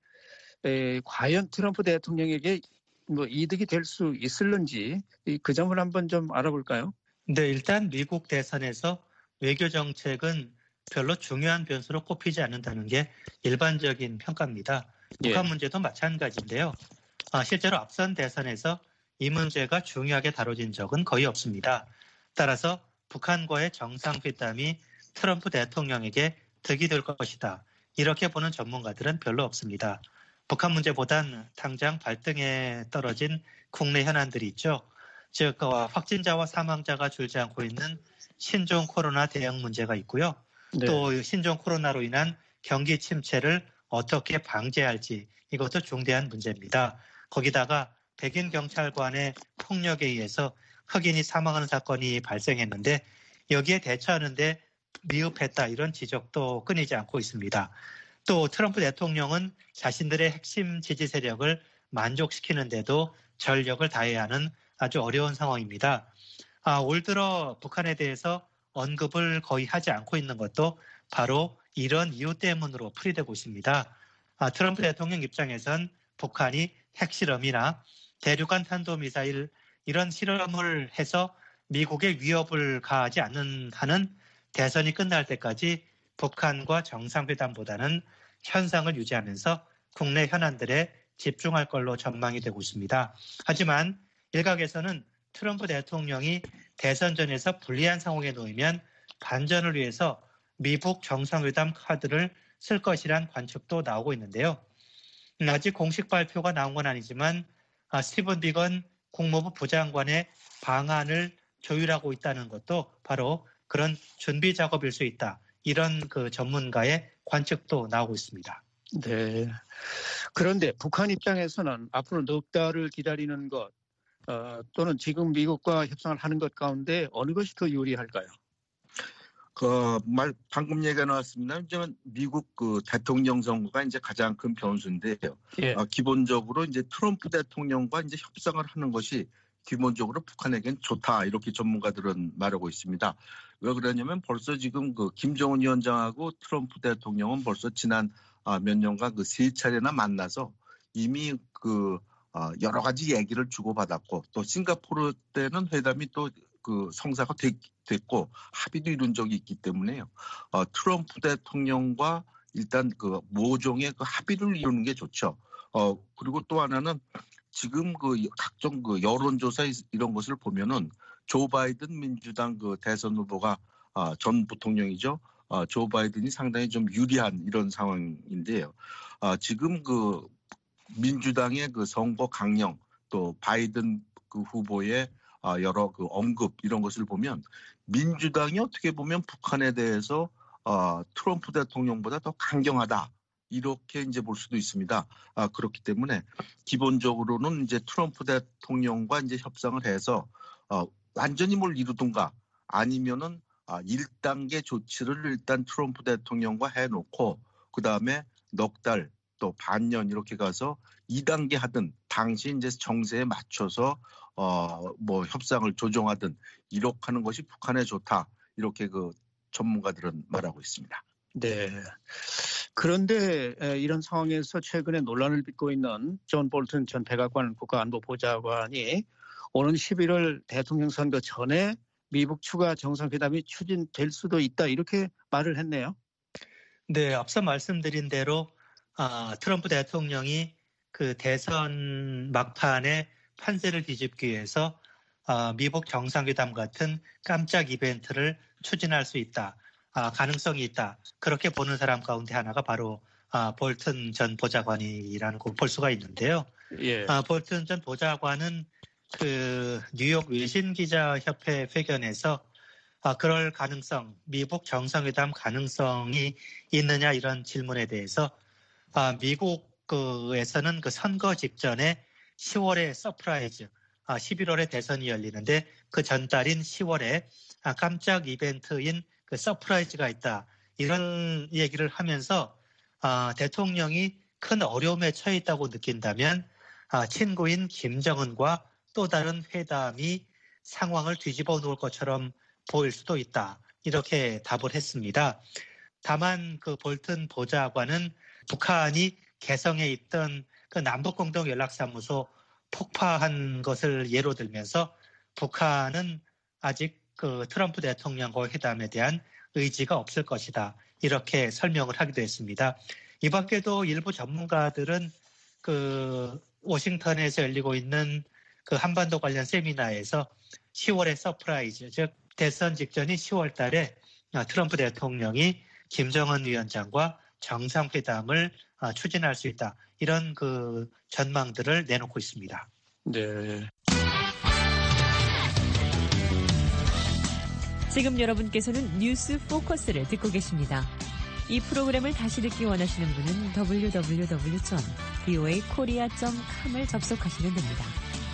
과연 트럼프 대통령에게 뭐 이득이 될 수 있을는지 그 점을 한번 좀 알아볼까요?
네, 일단 미국 대선에서 외교 정책은 별로 중요한 변수로 꼽히지 않는다는 게 일반적인 평가입니다. 북한 문제도 마찬가지인데요. 실제로 앞선 대선에서 이 문제가 중요하게 다뤄진 적은 거의 없습니다. 따라서 북한과의 정상회담이 트럼프 대통령에게 득이 될 것이다, 이렇게 보는 전문가들은 별로 없습니다. 북한 문제보단 당장 발등에 떨어진 국내 현안들이 있죠. 즉 확진자와 사망자가 줄지 않고 있는 신종 코로나 대응 문제가 있고요.
네.
또 신종 코로나로 인한 경기 침체를 어떻게 방지할지, 이것도 중대한 문제입니다. 거기다가 백인 경찰관의 폭력에 의해서 흑인이 사망하는 사건이 발생했는데 여기에 대처하는데 미흡했다, 이런 지적도 끊이지 않고 있습니다. 또 트럼프 대통령은 자신들의 핵심 지지 세력을 만족시키는데도 전력을 다해야 하는 아주 어려운 상황입니다. 올 들어 북한에 대해서 언급을 거의 하지 않고 있는 것도 바로 이런 이유 때문으로 풀이되고 있습니다. 트럼프 대통령 입장에선 북한이 핵실험이나 대륙간 탄도미사일 이런 실험을 해서 미국에 위협을 가하지 않는 한은 대선이 끝날 때까지 북한과 정상회담보다는 현상을 유지하면서 국내 현안들에 집중할 걸로 전망이 되고 있습니다. 하지만 일각에서는 트럼프 대통령이 대선 전에서 불리한 상황에 놓이면 반전을 위해서 미북 정상회담 카드를 쓸 것이란 관측도 나오고 있는데요. 아직 공식 발표가 나온 건 아니지만 스티븐 비건 국무부 부장관의 방안을 조율하고 있다는 것도 바로 그런 준비 작업일 수 있다, 이런 그 전문가의 관측도 나오고 있습니다.
네. 그런데 북한 입장에서는 앞으로 넉 달을 기다리는 것 또는 지금 미국과 협상을 하는 것 가운데 어느 것이 더 유리할까요?
방금 얘기가 나왔습니다. 이제 미국 그 대통령 선거가 이제 가장 큰 변수인데요.
예.
기본적으로 이제 트럼프 대통령과 이제 협상을 하는 것이 기본적으로 북한에겐 좋다 이렇게 전문가들은 말하고 있습니다. 왜 그러냐면 벌써 지금 그 김정은 위원장하고 트럼프 대통령은 벌써 지난 몇 년간 그 세 차례나 만나서 이미 그 여러 가지 얘기를 주고받았고 또 싱가포르 때는 회담이 또 그 성사가 됐고 합의도 이룬 적이 있기 때문에요. 트럼프 대통령과 일단 그 모종의 그 합의를 이루는 게 좋죠. 그리고 또 하나는 지금 그 각종 그 여론조사 이런 것을 보면은 조 바이든 민주당 그 대선 후보가 전 부통령이죠. 조 바이든이 상당히 좀 유리한 이런 상황인데요. 지금 그 민주당의 그 선거 강령 또 바이든 그 후보의 여러 그 언급 이런 것을 보면 민주당이 어떻게 보면 북한에 대해서 트럼프 대통령보다 더 강경하다. 이렇게 이제 볼 수도 있습니다. 그렇기 때문에 기본적으로는 이제 트럼프 대통령과 이제 협상을 해서 완전히 뭘 이루든가 아니면은 1단계 조치를 일단 트럼프 대통령과 해놓고 그 다음에 넉 달 또 반년 이렇게 가서 2단계 하든 당시 이제 정세에 맞춰서 뭐 협상을 조정하든 이렇게 하는 것이 북한에 좋다 이렇게 그 전문가들은 말하고 있습니다.
네. 그런데 이런 상황에서 최근에 논란을 빚고 있는 존 볼튼 전 백악관 국가안보보좌관이 오는 11월 대통령 선거 전에 미국 추가 정상회담이 추진될 수도 있다 이렇게 말을 했네요.
네, 앞서 말씀드린 대로 트럼프 대통령이 그 대선 막판에 판세를 뒤집기 위해서 미국 정상회담 같은 깜짝 이벤트를 추진할 수 있다. 가능성이 있다. 그렇게 보는 사람 가운데 하나가 바로 볼튼 전 보좌관이라는 거 볼 수가 있는데요.
예.
볼튼 전 보좌관은 그 뉴욕 외신기자협회 회견에서 그럴 가능성, 미국 정상회담 가능성이 있느냐 이런 질문에 대해서 미국에서는 그 선거 직전에 10월에 서프라이즈, 11월에 대선이 열리는데 그 전달인 10월에 깜짝 이벤트인 그 서프라이즈가 있다. 이런 얘기를 하면서 대통령이 큰 어려움에 처해 있다고 느낀다면 친구인 김정은과 또 다른 회담이 상황을 뒤집어 놓을 것처럼 보일 수도 있다. 이렇게 답을 했습니다. 다만 그 볼튼 보좌관은 북한이 개성에 있던 그 남북공동연락사무소 폭파한 것을 예로 들면서 북한은 아직 그 트럼프 대통령과 회담에 대한 의지가 없을 것이다. 이렇게 설명을 하기도 했습니다. 이 밖에도 일부 전문가들은 그 워싱턴에서 열리고 있는 그 한반도 관련 세미나에서 10월의 서프라이즈, 즉 대선 직전인 10월 달에 트럼프 대통령이 김정은 위원장과 정상회담을 추진할 수 있다. 이런 그 전망들을 내놓고 있습니다.
네.
지금 여러분께서는 뉴스 포커스를 듣고 계십니다. 이 프로그램을 다시 듣기 원하시는 분은 www.voakorea.com을 접속하시면 됩니다.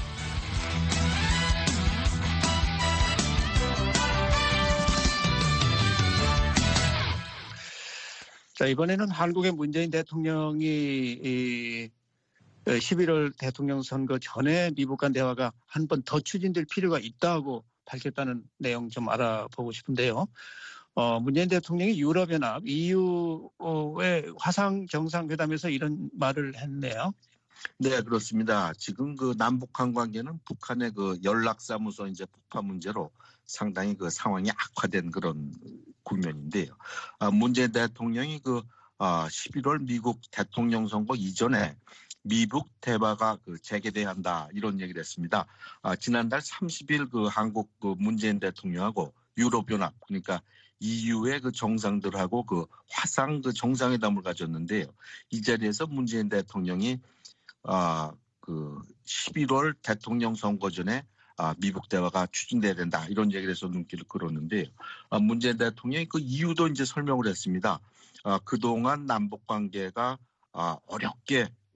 자, 이번에는 한국의 문재인 대통령이 11월 대통령 선거 전에 미국 간 대화가 한 번 더 추진될 필요가 있다고 밝혔다는 내용 좀 알아보고 싶은데요. 문재인 대통령이 유럽연합 EU의 화상 정상회담에서 이런 말을 했네요.
네, 그렇습니다. 지금 그 남북한 관계는 북한의 그 연락사무소 이제 폭파 문제로 상당히 그 상황이 악화된 그런 국면인데요. 문재인 대통령이 그 11월 미국 대통령 선거 이전에 미북 대화가 그 재개돼야 한다 이런 얘기를 했습니다. 지난달 30일 그 한국 그 문재인 대통령하고 유럽연합 그러니까 EU의 그 정상들하고 그 화상 그 정상회담을 가졌는데요. 이 자리에서 문재인 대통령이 그 11월 대통령 선거 전에 미북 대화가 추진돼야 된다 이런 얘기를 해서 눈길을 끌었는데요. 문재인 대통령이 그 이유도 이제 설명을 했습니다. 그동안 남북 관계가 어렵게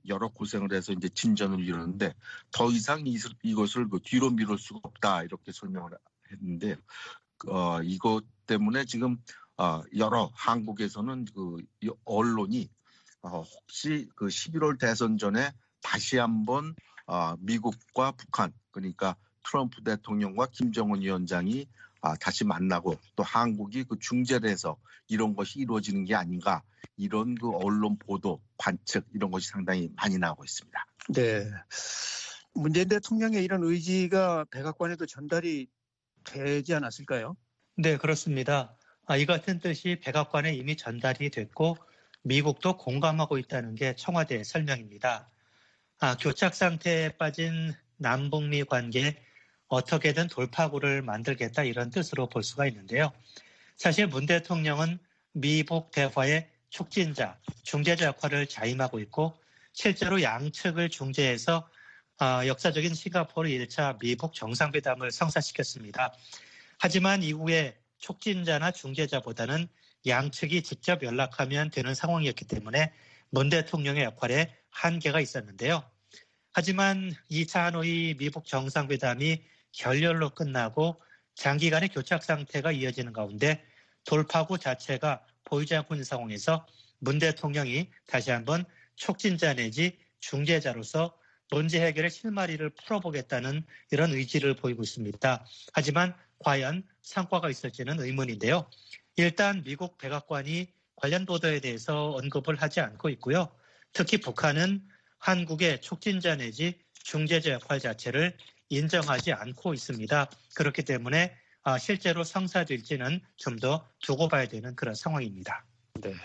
여러 고생을 해서 이제 진전을 이루는데 더 이상 이것을 그 뒤로 미룰 수가 없다 이렇게 설명을 했는데 이것 때문에 지금 여러 한국에서는 그 언론이 혹시 그 11월 대선 전에 다시 한번 미국과 북한 그러니까 트럼프 대통령과 김정은 위원장이 다시 만나고 또 한국이 그 중재를 해서 이런 것이 이루어지는 게 아닌가 이런 그 언론 보도 관측 이런 것이 상당히 많이 나오고 있습니다.
네. 문재인 대통령의 이런 의지가 백악관에도 전달이 되지 않았을까요?
네, 그렇습니다. 이 같은 뜻이 백악관에 이미 전달이 됐고 미국도 공감하고 있다는 게 청와대의 설명입니다. 교착 상태에 빠진 남북미 관계에 어떻게든 돌파구를 만들겠다 이런 뜻으로 볼 수가 있는데요. 사실 문 대통령은 미북 대화의 촉진자, 중재자 역할을 자임하고 있고 실제로 양측을 중재해서 역사적인 싱가포르 1차 미북 정상회담을 성사시켰습니다. 하지만 이후에 촉진자나 중재자보다는 양측이 직접 연락하면 되는 상황이었기 때문에 문 대통령의 역할에 한계가 있었는데요. 하지만 2차 하노이 미북 정상회담이 결렬로 끝나고 장기간의 교착 상태가 이어지는 가운데 돌파구 자체가 보이지 않고 있는 상황에서 문 대통령이 다시 한번 촉진자 내지 중재자로서 문제 해결의 실마리를 풀어보겠다는 이런 의지를 보이고 있습니다. 하지만 과연 성과가 있을지는 의문인데요. 일단 미국 백악관이 관련 보도에 대해서 언급을 하지 않고 있고요. 특히 북한은 한국의 촉진자 내지 중재자 역할 자체를 인정하지 않고 있습니다. 그렇기 때문에 실제로 성사될지는 좀 더 두고 봐야 되는 그런 상황입니다.
네.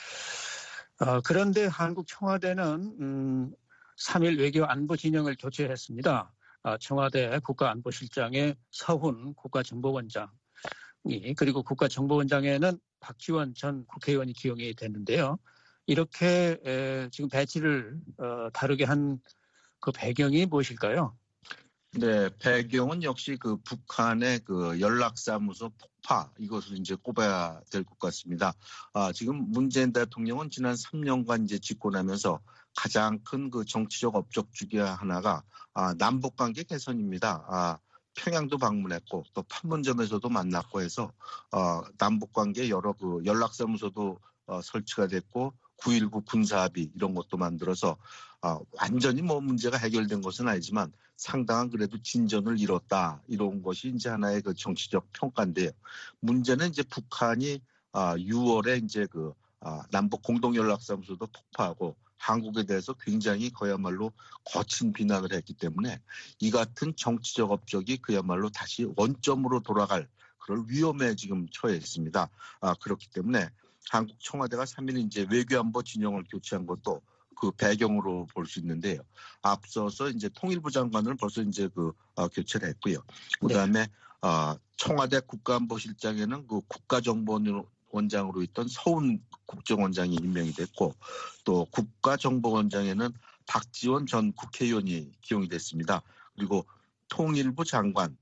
그런데 한국 청와대는 3일 외교 안보 진영을 교체했습니다. 청와대 국가안보실장의 서훈 국가정보원장이 그리고 국가정보원장에는 박지원 전 국회의원이 기용이 됐는데요. 이렇게 지금 배치를 다르게 한 그 배경이 무엇일까요?
네, 배경은 역시 그 북한의 그 연락사무소 폭파 이것을 이제 꼽아야 될 것 같습니다. 지금 문재인 대통령은 지난 3년간 이제 집권하면서 가장 큰 그 정치적 업적 중에 하나가 남북 관계 개선입니다. 평양도 방문했고 또 판문점에서도 만났고 해서 남북 관계 여러 그 연락사무소도 설치가 됐고 9.19 군사합의 이런 것도 만들어서 완전히 뭐 문제가 해결된 것은 아니지만 상당한 그래도 진전을 이뤘다 이런 것이 이제 하나의 그 정치적 평가인데요. 문제는 이제 북한이 6월에 이제 그 남북 공동연락사무소도 폭파하고 한국에 대해서 굉장히 그야말로 거친 비난을 했기 때문에 이 같은 정치적 업적이 그야말로 다시 원점으로 돌아갈 그럴 위험에 지금 처해 있습니다. 그렇기 때문에 한국 청와대가 3일 이제 외교안보 진영을 교체한 것도 그 배경으로 볼 수 있는데요. 앞서서 이제 통일부 장관을 벌써 이제 교체를 했고요. 그다음에 청와대 국가안보실장에는 그 국가정보원장으로 있던 서훈 국정원장이 임명이 됐고 또 국가정보원장에는 박지원 전 국회의원이 기용이 됐습니다. 그리고 통일부 장관에는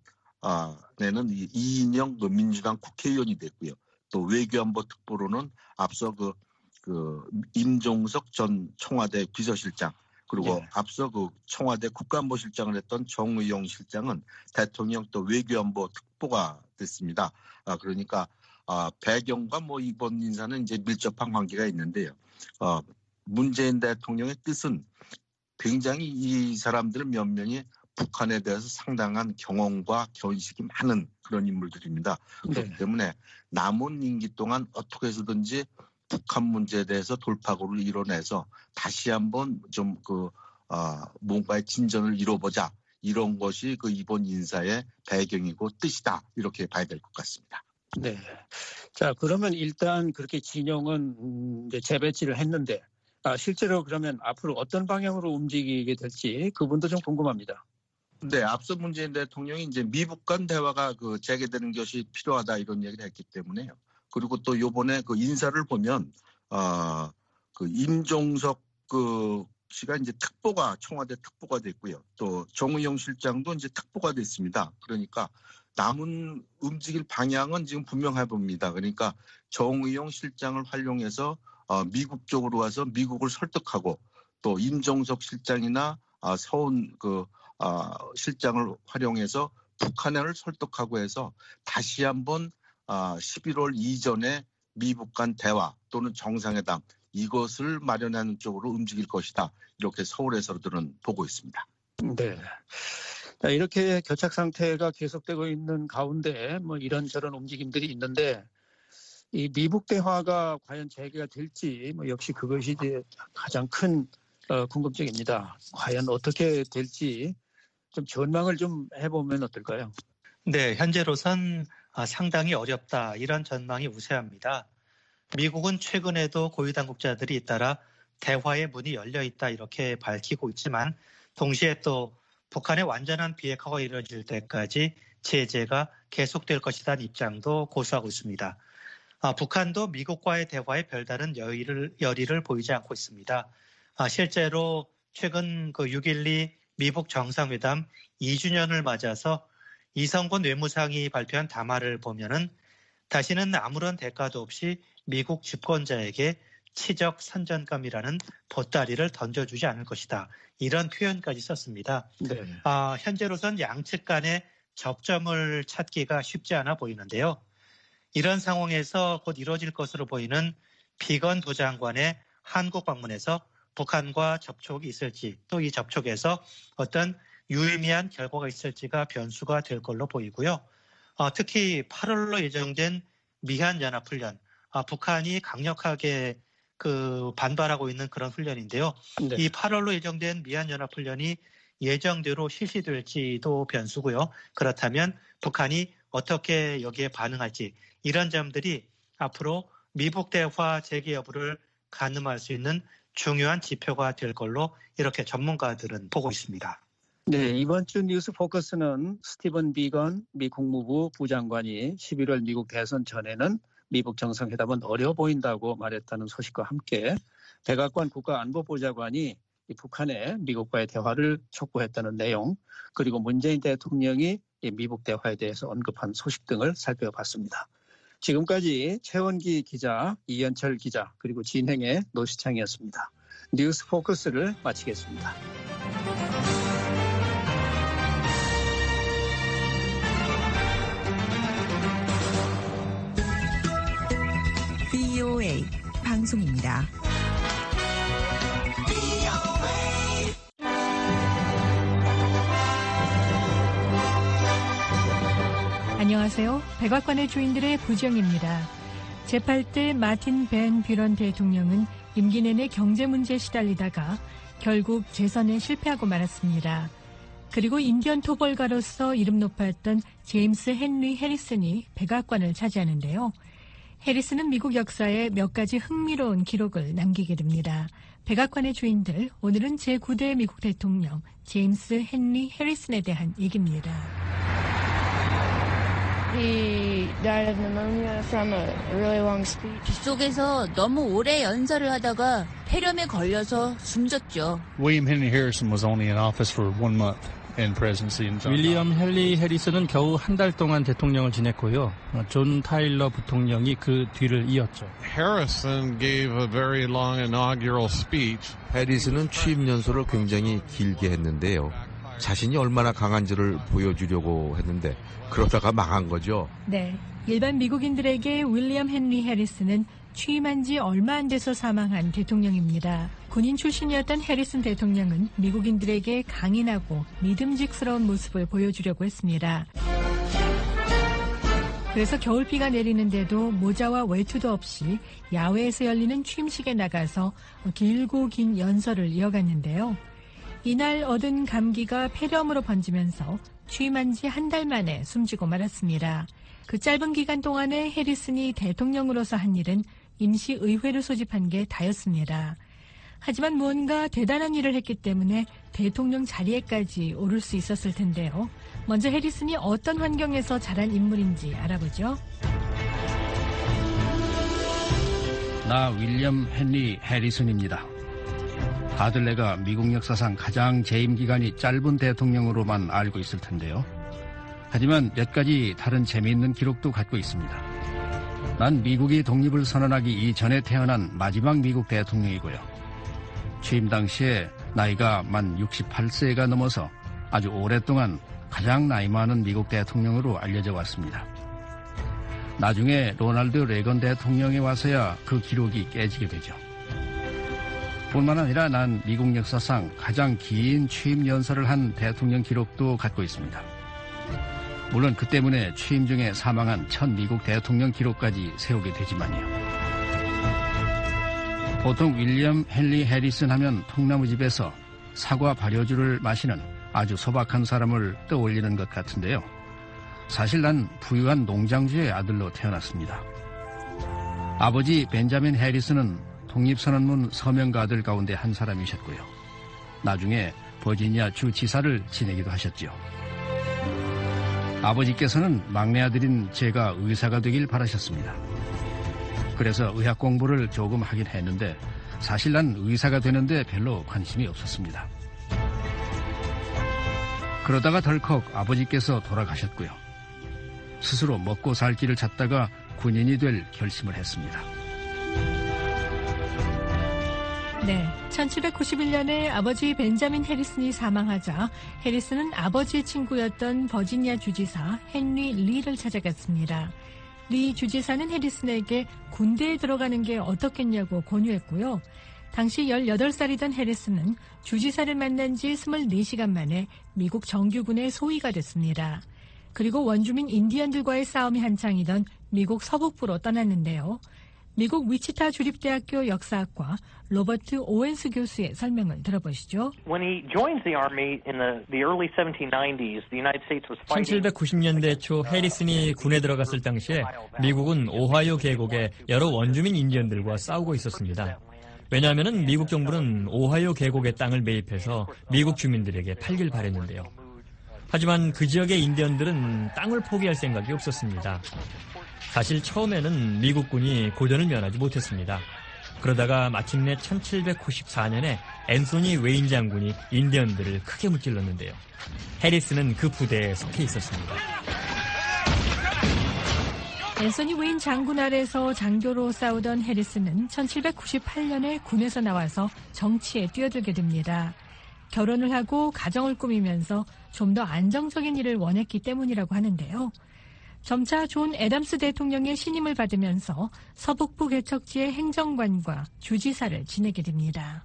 이인영 민주당 국회의원이 됐고요. 또 외교안보 특보로는 앞서 임종석 전 청와대 비서실장 그리고 앞서 그 청와대 국가안보실장을 했던 정의용 실장은 대통령 또 외교안보 특보가 됐습니다. 그러니까 배경과 뭐 이번 인사는 이제 밀접한 관계가 있는데요. 문재인 대통령의 뜻은 굉장히 이 사람들 몇 명이 북한에 대해서 상당한 경험과 견식이 많은 그런 인물들입니다. 그렇기 때문에 남은 임기 동안 어떻게 해서든지 북한 문제에 대해서 돌파구를 이뤄내서 다시 한번 좀 뭔가의 진전을 이뤄보자. 이런 것이 그 이번 인사의 배경이고 뜻이다. 이렇게 봐야 될 것 같습니다.
네. 자, 그러면 일단 그렇게 진영은 이제 재배치를 했는데 실제로 그러면 앞으로 어떤 방향으로 움직이게 될지 그분도 좀 궁금합니다.
네, 앞서 문재인 대통령이 이제 미북 간 대화가 재개되는 것이 필요하다 이런 얘기를 했기 때문에요. 그리고 또 요번에 그 인사를 보면 임종석 씨가 이제 청와대 특보가 됐고요. 또 정의용 실장도 이제 특보가 됐습니다. 그러니까 남은 움직일 방향은 지금 분명해 봅니다. 그러니까 정의용 실장을 활용해서 미국 쪽으로 와서 미국을 설득하고 또 임종석 실장이나 서훈 실장을 활용해서 북한을 설득하고 해서 다시 한번 11월 이전에 미북 간 대화 또는 정상회담 이것을 마련하는 쪽으로 움직일 것이다. 이렇게 서울에서들은 보고 있습니다.
네. 이렇게 교착 상태가 계속되고 있는 가운데 이런저런 움직임들이 있는데 이 미북 대화가 과연 재개가 될지 역시 그것이 이제 가장 큰 궁금증입니다. 과연 어떻게 될지 좀 전망을 좀 해보면 어떨까요?
네, 현재로선 상당히 어렵다 이런 전망이 우세합니다. 미국은 최근에도 고위 당국자들이 잇따라 대화의 문이 열려 있다 이렇게 밝히고 있지만 동시에 또 북한의 완전한 비핵화가 이루어질 때까지 제재가 계속될 것이라는 입장도 고수하고 있습니다. 북한도 미국과의 대화에 별다른 열의를 보이지 않고 있습니다. 실제로 최근 6.12 미북 정상회담 2주년을 맞아서 이성곤 외무상이 발표한 담화를 보면은 다시는 아무런 대가도 없이 미국 집권자에게 치적 선전감이라는 보따리를 던져주지 않을 것이다. 이런 표현까지 썼습니다.
네.
현재로선 양측 간의 접점을 찾기가 쉽지 않아 보이는데요. 이런 상황에서 곧 이루어질 것으로 보이는 비건 부장관의 한국 방문에서 북한과 접촉이 있을지 또 이 접촉에서 어떤 유의미한 결과가 있을지가 변수가 될 걸로 보이고요. 특히 8월로 예정된 미한연합훈련, 북한이 강력하게 반발하고 있는 그런 훈련인데요. 네. 이 8월로 예정된 미한연합훈련이 예정대로 실시될지도 변수고요. 그렇다면 북한이 어떻게 여기에 반응할지 이런 점들이 앞으로 미북 대화 재개 여부를 가늠할 수 있는 중요한 지표가 될 걸로 이렇게 전문가들은 보고 있습니다.
네, 이번 주 뉴스 포커스는 스티븐 비건 미 국무부 부장관이 11월 미국 대선 전에는 미북 정상회담은 어려워 보인다고 말했다는 소식과 함께 백악관 국가안보보좌관이 북한의 미국과의 대화를 촉구했다는 내용, 그리고 문재인 대통령이 미북 대화에 대해서 언급한 소식 등을 살펴봤습니다. 지금까지 최원기 기자, 이현철 기자, 그리고 진행의 노시창이었습니다. 뉴스 포커스를 마치겠습니다.
VOA 방송입니다.
안녕하세요. 백악관의 주인들의 부정입니다. 제8대 마틴 벤 뷰런 대통령은 임기 내내 경제 문제에 시달리다가 결국 재선에 실패하고 말았습니다. 그리고 인디언 토벌가로서 이름 높았던 제임스 헨리 해리슨이 백악관을 차지하는데요. 해리슨은 미국 역사에 몇 가지 흥미로운 기록을 남기게 됩니다. 백악관의 주인들, 오늘은 제9대 미국 대통령 제임스 헨리 해리슨에 대한 얘기입니다.
He died of pneumonia from a really long speech.
빗속에서 너무 오래 연설을 하다가 폐렴에 걸려서 숨졌죠.
William Henry Harrison was only in office for 1 month in presidency.
윌리엄 헨리 해리슨은 겨우 한 달 동안 대통령을 지냈고요. 존 타일러 부통령이 그 뒤를 이었죠.
Harrison gave a very long inaugural speech.
해리슨은 취임 연설을 굉장히 길게 했는데요. 자신이 얼마나 강한지를 보여주려고 했는데 그러다가 망한 거죠.
네, 일반 미국인들에게 윌리엄 헨리 해리슨은 취임한 지 얼마 안 돼서 사망한 대통령입니다. 군인 출신이었던 해리슨 대통령은 미국인들에게 강인하고 믿음직스러운 모습을 보여주려고 했습니다. 그래서 겨울비가 내리는데도 모자와 외투도 없이 야외에서 열리는 취임식에 나가서 길고 긴 연설을 이어갔는데요. 이날 얻은 감기가 폐렴으로 번지면서 취임한 지 한 달 만에 숨지고 말았습니다. 그 짧은 기간 동안에 해리슨이 대통령으로서 한 일은 임시의회를 소집한 게 다였습니다. 하지만 무언가 대단한 일을 했기 때문에 대통령 자리에까지 오를 수 있었을 텐데요. 먼저 해리슨이 어떤 환경에서 자란 인물인지 알아보죠.
나 윌리엄 헨리 해리슨입니다. 다들 내가 미국 역사상 가장 재임 기간이 짧은 대통령으로만 알고 있을 텐데요. 하지만 몇 가지 다른 재미있는 기록도 갖고 있습니다. 난 미국이 독립을 선언하기 이전에 태어난 마지막 미국 대통령이고요. 취임 당시에 나이가 만 68세가 넘어서 아주 오랫동안 가장 나이 많은 미국 대통령으로 알려져 왔습니다. 나중에 로널드 레건 대통령이 와서야 그 기록이 깨지게 되죠. 뿐만 아니라 난 미국 역사상 가장 긴 취임 연설을 한 대통령 기록도 갖고 있습니다. 물론 그 때문에 취임 중에 사망한 첫 미국 대통령 기록까지 세우게 되지만요. 보통 윌리엄 헨리 해리슨 하면 통나무집에서 사과 발효주를 마시는 아주 소박한 사람을 떠올리는 것 같은데요. 사실 난 부유한 농장주의 아들로 태어났습니다. 아버지 벤자민 해리슨은 독립선언문 서명가들 가운데 한 사람이셨고요. 나중에 버지니아 주 지사를 지내기도 하셨죠. 아버지께서는 막내 아들인 제가 의사가 되길 바라셨습니다. 그래서 의학 공부를 조금 하긴 했는데 사실 난 의사가 되는데 별로 관심이 없었습니다. 그러다가 덜컥 아버지께서 돌아가셨고요. 스스로 먹고 살 길을 찾다가 군인이 될 결심을 했습니다.
네, 1791년에 아버지 벤자민 해리슨이 사망하자 해리슨은 아버지의 친구였던 버지니아 주지사 헨리 리를 찾아갔습니다. 리 주지사는 해리슨에게 군대에 들어가는 게 어떻겠냐고 권유했고요. 당시 18살이던 해리슨은 주지사를 만난 지 24시간 만에 미국 정규군의 소위가 됐습니다. 그리고 원주민 인디언들과의 싸움이 한창이던 미국 서북부로 떠났는데요. 미국 위치타 주립대학교 역사학과 로버트 오웬스 교수의 설명을 들어보시죠.
1790년대 초 해리슨이 군에 들어갔을 당시에 미국은 오하이오 계곡에 여러 원주민 인디언들과 싸우고 있었습니다. 왜냐하면 미국 정부는 오하이오 계곡의 땅을 매입해서 미국 주민들에게 팔길 바랬는데요. 하지만 그 지역의 인디언들은 땅을 포기할 생각이 없었습니다. 사실 처음에는 미국군이 고전을 면하지 못했습니다. 그러다가 마침내 1794년에 앤소니 웨인 장군이 인디언들을 크게 무찔렀는데요. 해리슨은 그 부대에 속해 있었습니다.
앤소니 웨인 장군 아래서 장교로 싸우던 해리슨은 1798년에 군에서 나와서 정치에 뛰어들게 됩니다. 결혼을 하고 가정을 꾸미면서 좀 더 안정적인 일을 원했기 때문이라고 하는데요. 점차 존 애덤스 대통령의 신임을 받으면서 서북부 개척지의 행정관과 주지사를 지내게 됩니다.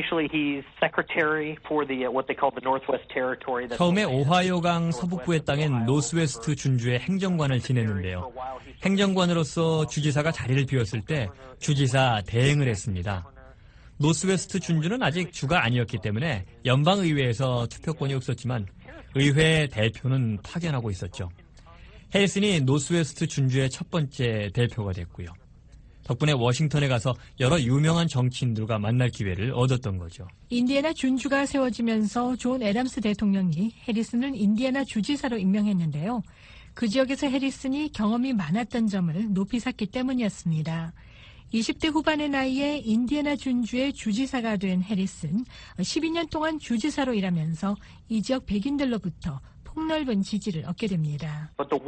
처음에 오하이오강 서북부의 땅인 노스웨스트 준주의 행정관을 지냈는데요. 행정관으로서 주지사가 자리를 비웠을 때 주지사 대행을 했습니다. 노스웨스트 준주는 아직 주가 아니었기 때문에 연방의회에서 투표권이 없었지만 의회 대표는 파견하고 있었죠. 해리슨이 노스웨스트 준주의 첫 번째 대표가 됐고요. 덕분에 워싱턴에 가서 여러 유명한 정치인들과 만날 기회를 얻었던 거죠.
인디애나 준주가 세워지면서 존 애덤스 대통령이 해리슨을 인디애나 주지사로 임명했는데요. 그 지역에서 해리슨이 경험이 많았던 점을 높이 샀기 때문이었습니다. 20대 후반의 나이에 인디애나 준주의 주지사가 된 해리슨, 12년 동안 주지사로 일하면서 이 지역 백인들로부터 폭넓은 지지를 얻게 됩니다.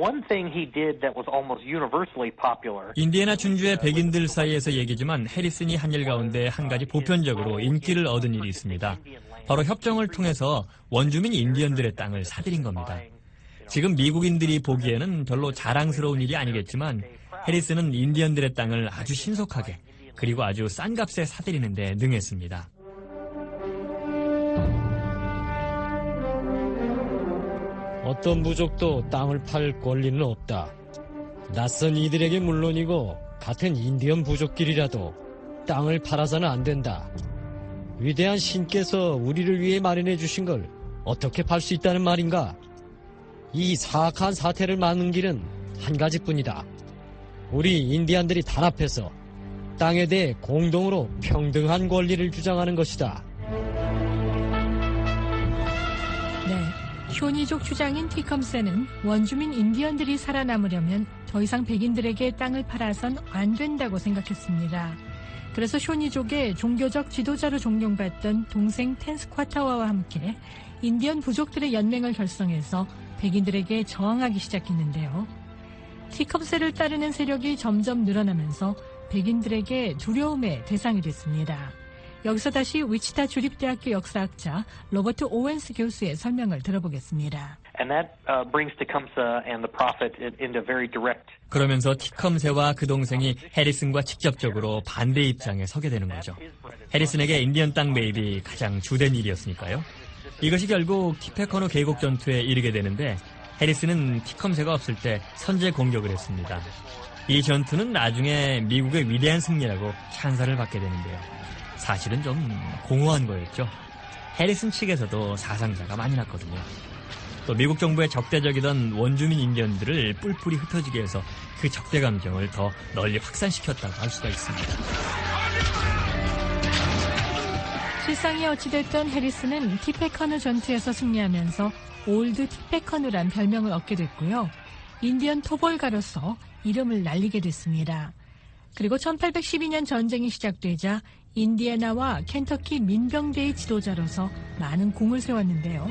인디애나 준주의 백인들 사이에서 얘기지만 해리슨이 한 일 가운데 한 가지 보편적으로 인기를 얻은 일이 있습니다. 바로 협정을 통해서 원주민 인디언들의 땅을 사들인 겁니다. 지금 미국인들이 보기에는 별로 자랑스러운 일이 아니겠지만 해리슨은 인디언들의 땅을 아주 신속하게 그리고 아주 싼 값에 사들이는 데 능했습니다.
어떤 부족도 땅을 팔 권리는 없다. 낯선 이들에게 물론이고 같은 인디언 부족끼리라도 땅을 팔아서는 안 된다. 위대한 신께서 우리를 위해 마련해 주신 걸 어떻게 팔 수 있다는 말인가? 이 사악한 사태를 막는 길은 한 가지뿐이다. 우리 인디언들이 단합해서 땅에 대해 공동으로 평등한 권리를 주장하는 것이다.
네, 쇼니족 주장인 티컴세는 원주민 인디언들이 살아남으려면 더 이상 백인들에게 땅을 팔아선 안 된다고 생각했습니다. 그래서 쇼니족의 종교적 지도자로 존경받던 동생 텐스쿼타와와 함께 인디언 부족들의 연맹을 결성해서 백인들에게 저항하기 시작했는데요. 티컴세를 따르는 세력이 점점 늘어나면서 백인들에게 두려움의 대상이 됐습니다. 여기서 다시 위치타 주립대학교 역사학자 로버트 오웬스 교수의 설명을 들어보겠습니다.
And that brings Tecumseh and the prophet into very direct.
그러면서 티컴세와 그 동생이 해리슨과 직접적으로 반대 입장에 서게 되는 거죠. 해리슨에게 인디언 땅 매입이 가장 주된 일이었으니까요. 이것이 결국 티페커노 계곡 전투에 이르게 되는데 해리슨은 티컴세가 없을 때 선제 공격을 했습니다. 이 전투는 나중에 미국의 위대한 승리라고 찬사를 받게 되는데요. 사실은 좀 공허한 거였죠. 해리슨 측에서도 사상자가 많이 났거든요. 또 미국 정부의 적대적이던 원주민 인디언들을 뿔뿔이 흩어지게 해서 그 적대 감정을 더 널리 확산시켰다고 할 수가 있습니다.
실상이 어찌됐든 해리슨은 티페커누 전투에서 승리하면서 올드 티페커누란 별명을 얻게 됐고요. 인디언 토벌가로서 이름을 날리게 됐습니다. 그리고 1812년 전쟁이 시작되자 인디애나와 켄터키 민병대의 지도자로서 많은功을 세웠는데요.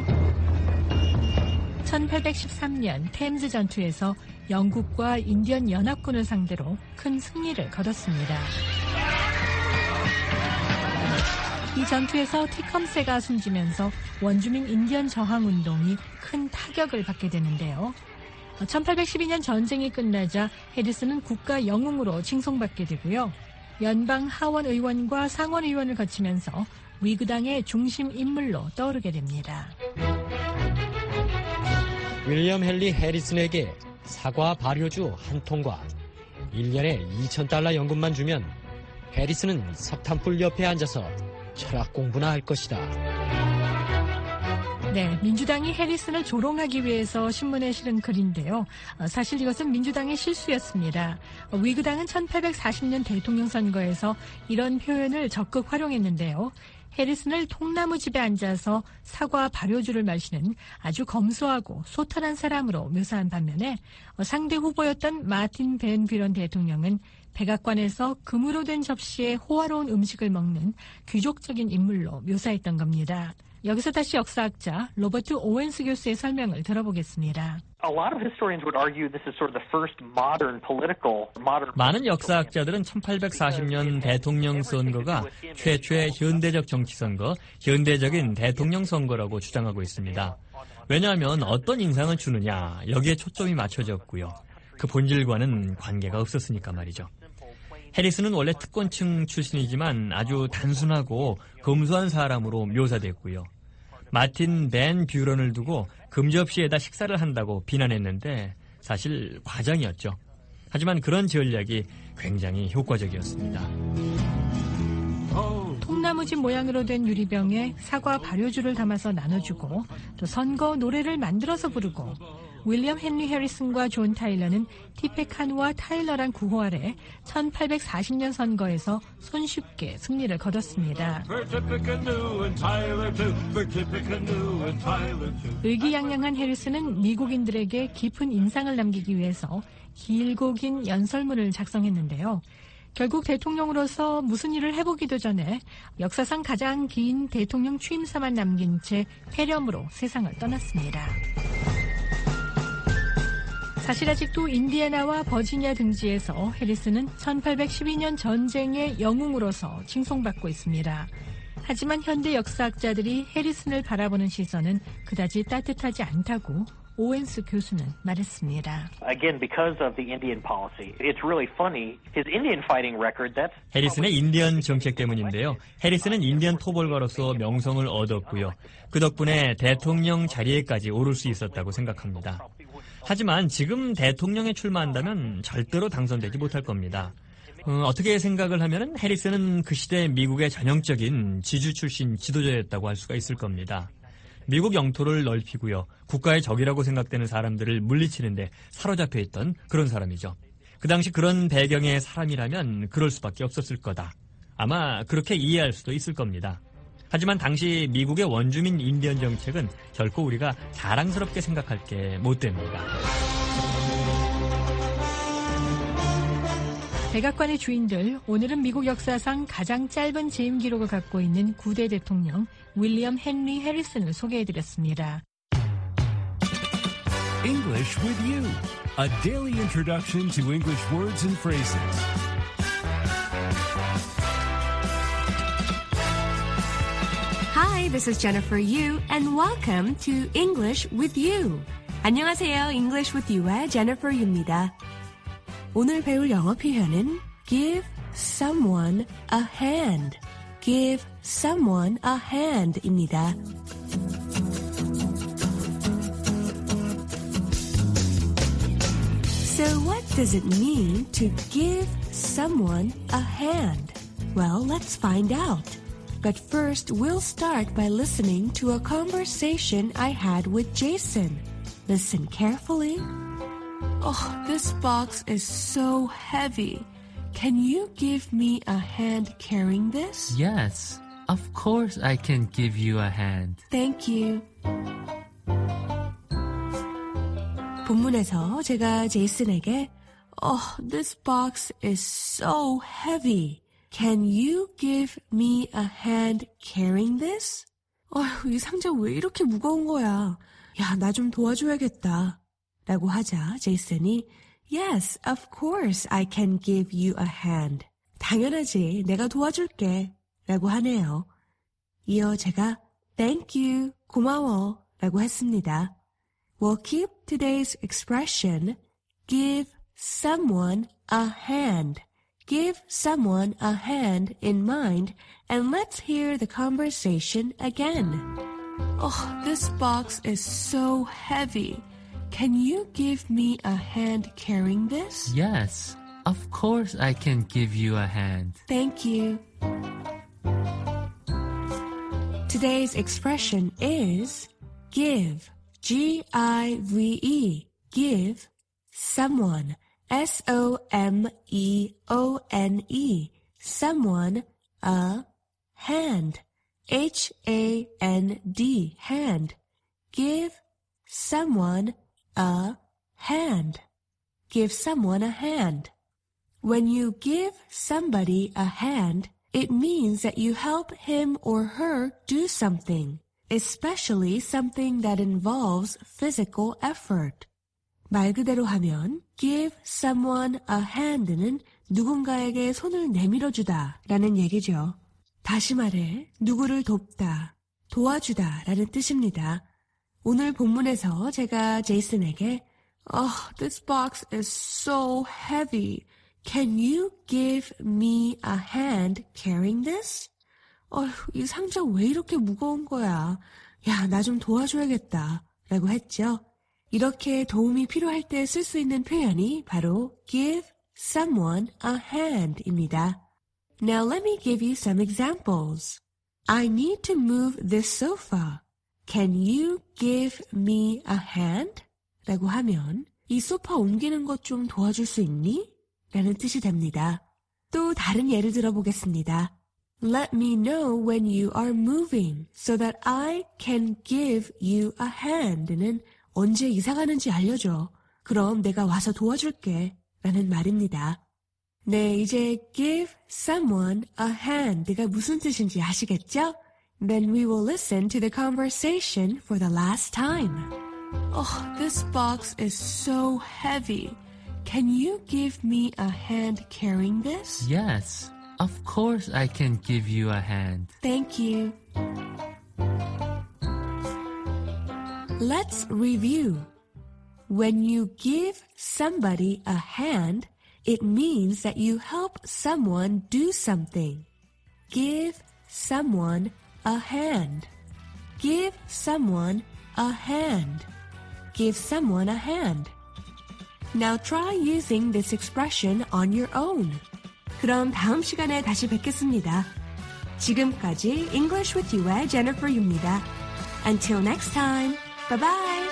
1813년 템즈 전투에서 영국과 인디언 연합군을 상대로 큰 승리를 거뒀습니다. 이 전투에서 티컴세가 숨지면서 원주민 인디언 저항운동이 큰 타격을 받게 되는데요. 1812년 전쟁이 끝나자 해리슨은 국가 영웅으로 칭송받게 되고요. 연방 하원 의원과 상원 의원을 거치면서 위그당의 중심 인물로 떠오르게 됩니다.
윌리엄 헨리 해리슨에게 사과 발효주 한 통과 1년에 $2,000 연금만 주면 해리슨은 석탄불 옆에 앉아서 철학 공부나 할 것이다.
네, 민주당이 해리슨을 조롱하기 위해서 신문에 실은 글인데요. 사실 이것은 민주당의 실수였습니다. 위그당은 1840년 대통령 선거에서 이런 표현을 적극 활용했는데요. 해리슨을 통나무집에 앉아서 사과 발효주를 마시는 아주 검소하고 소탈한 사람으로 묘사한 반면에 상대 후보였던 마틴 벤 뷰런 대통령은 백악관에서 금으로 된 접시에 호화로운 음식을 먹는 귀족적인 인물로 묘사했던 겁니다. 여기서 다시 역사학자 로버트 오웬스 교수의 설명을 들어보겠습니다.
많은 역사학자들은 1840년 대통령 선거가 최초의 현대적 정치 선거, 현대적인 대통령 선거라고 주장하고 있습니다. 왜냐하면 어떤 인상을 주느냐 여기에 초점이 맞춰졌고요. 그 본질과는 관계가 없었으니까 말이죠. 해리슨은 원래 특권층 출신이지만 아주 단순하고 검소한 사람으로 묘사됐고요. 마틴 벤 뷰런을 두고 금접시에다 식사를 한다고 비난했는데 사실 과장이었죠. 하지만 그런 전략이 굉장히 효과적이었습니다.
통나무집 모양으로 된 유리병에 사과 발효주를 담아서 나눠주고 또 선거 노래를 만들어서 부르고 윌리엄 헨리 해리슨과 존 타일러는 티페카누와 타일러란 구호 아래 1840년 선거에서 손쉽게 승리를 거뒀습니다. 의기양양한 해리슨은 미국인들에게 깊은 인상을 남기기 위해서 길고 긴 연설문을 작성했는데요. 결국 대통령으로서 무슨 일을 해보기도 전에 역사상 가장 긴 대통령 취임사만 남긴 채 폐렴으로 세상을 떠났습니다. 사실 아직도 인디애나와 버지니아 등지에서 해리슨은 1812년 전쟁의 영웅으로서 칭송받고 있습니다. 하지만 현대 역사학자들이 해리슨을 바라보는 시선은 그다지 따뜻하지 않다고 오웬스 교수는 말했습니다.
Again, because of the Indian policy, it's really funny. His Indian fighting record, that's
해리슨의 인디언 정책 때문인데요. 해리슨은 인디언 토벌가로서 명성을 얻었고요. 그 덕분에 대통령 자리에까지 오를 수 있었다고 생각합니다. 하지만 지금 대통령에 출마한다면 절대로 당선되지 못할 겁니다. 어떻게 생각을 하면 해리슨은 그 시대 미국의 전형적인 지주 출신 지도자였다고 할 수가 있을 겁니다. 미국 영토를 넓히고요. 국가의 적이라고 생각되는 사람들을 물리치는데 사로잡혀 있던 그런 사람이죠. 그 당시 그런 배경의 사람이라면 그럴 수밖에 없었을 거다. 아마 그렇게 이해할 수도 있을 겁니다. 하지만 당시 미국의 원주민 인디언 정책은 결코 우리가 자랑스럽게 생각할 게 못 됩니다.
백악관의 주인들, 오늘은 미국 역사상 가장 짧은 재임 기록을 갖고 있는 9대 대통령 윌리엄 헨리 해리슨을 소개해드렸습니다.
English with you, a daily introduction to English words and phrases.
Hi, this is Jennifer Yu, and welcome to English with You. 안녕하세요, English with You의 Jennifer Yu입니다. 오늘 배울 영어 표현은 give someone a hand. Give someone a hand입니다. So what does it mean to give someone a hand? Well, let's find out. But first, we'll start by listening to a conversation I had with Jason. Listen carefully. Oh, this box is so heavy. Can you give me a hand carrying this?
Yes, of course I can give you a hand.
Thank you. 본문에서 제가 제이슨에게 Oh, this box is so heavy. Can you give me a hand carrying this? 이 상자 왜 이렇게 무거운 거야? 야, 나 좀 도와줘야겠다. 라고 하자 제이슨이 Yes, of course I can give you a hand. 당연하지, 내가 도와줄게. 라고 하네요. 이어 제가 Thank you, 고마워. 라고 했습니다. We'll keep today's expression give someone a hand. Give someone a hand in mind, and let's hear the conversation again. Oh, this box is so heavy. Can you give me a hand carrying this?
Yes, of course I can give you a hand.
Thank you. Today's expression is give. G-I-V-E. Give someone. S-O-M-E-O-N-E. Someone a hand. H-A-N-D. Hand. Give someone a hand. Give someone a hand. When you give somebody a hand, it means that you help him or her do something, especially something that involves physical effort. 말 그대로 하면 give someone a hand는 누군가에게 손을 내밀어주다 라는 얘기죠. 다시 말해 누구를 돕다, 도와주다 라는 뜻입니다. 오늘 본문에서 제가 제이슨에게 Oh, this box is so heavy. Can you give me a hand carrying this? 이 상자 왜 이렇게 무거운 거야? 야, 나 좀 도와줘야겠다. 라고 했죠. 이렇게 도움이 필요할 때 쓸 수 있는 표현이 바로 give someone a hand입니다. Now let me give you some examples. I need to move this sofa. Can you give me a hand? 라고 하면 이 소파 옮기는 것 좀 도와줄 수 있니? 라는 뜻이 됩니다. 또 다른 예를 들어보겠습니다. Let me know when you are moving so that I can give you a hand는 언제 이사 가는지 알려줘. 그럼 내가 와서 도와줄게. 라는 말입니다. 네, 이제 give someone a hand가 무슨 뜻인지 아시겠죠? Then we will listen to the conversation for the last time. Oh, this box is so heavy. Can you give me a hand carrying this?
Yes, of course I can give you a hand.
Thank you. Let's review. When you give somebody a hand, it means that you help someone do something. Give someone a hand. Give someone a hand. Give someone a hand. Now try using this expression on your own. 그럼 다음 시간에 다시 뵙겠습니다. 지금까지 English with You의 Jennifer Yu입니다. Until next time. Bye-bye.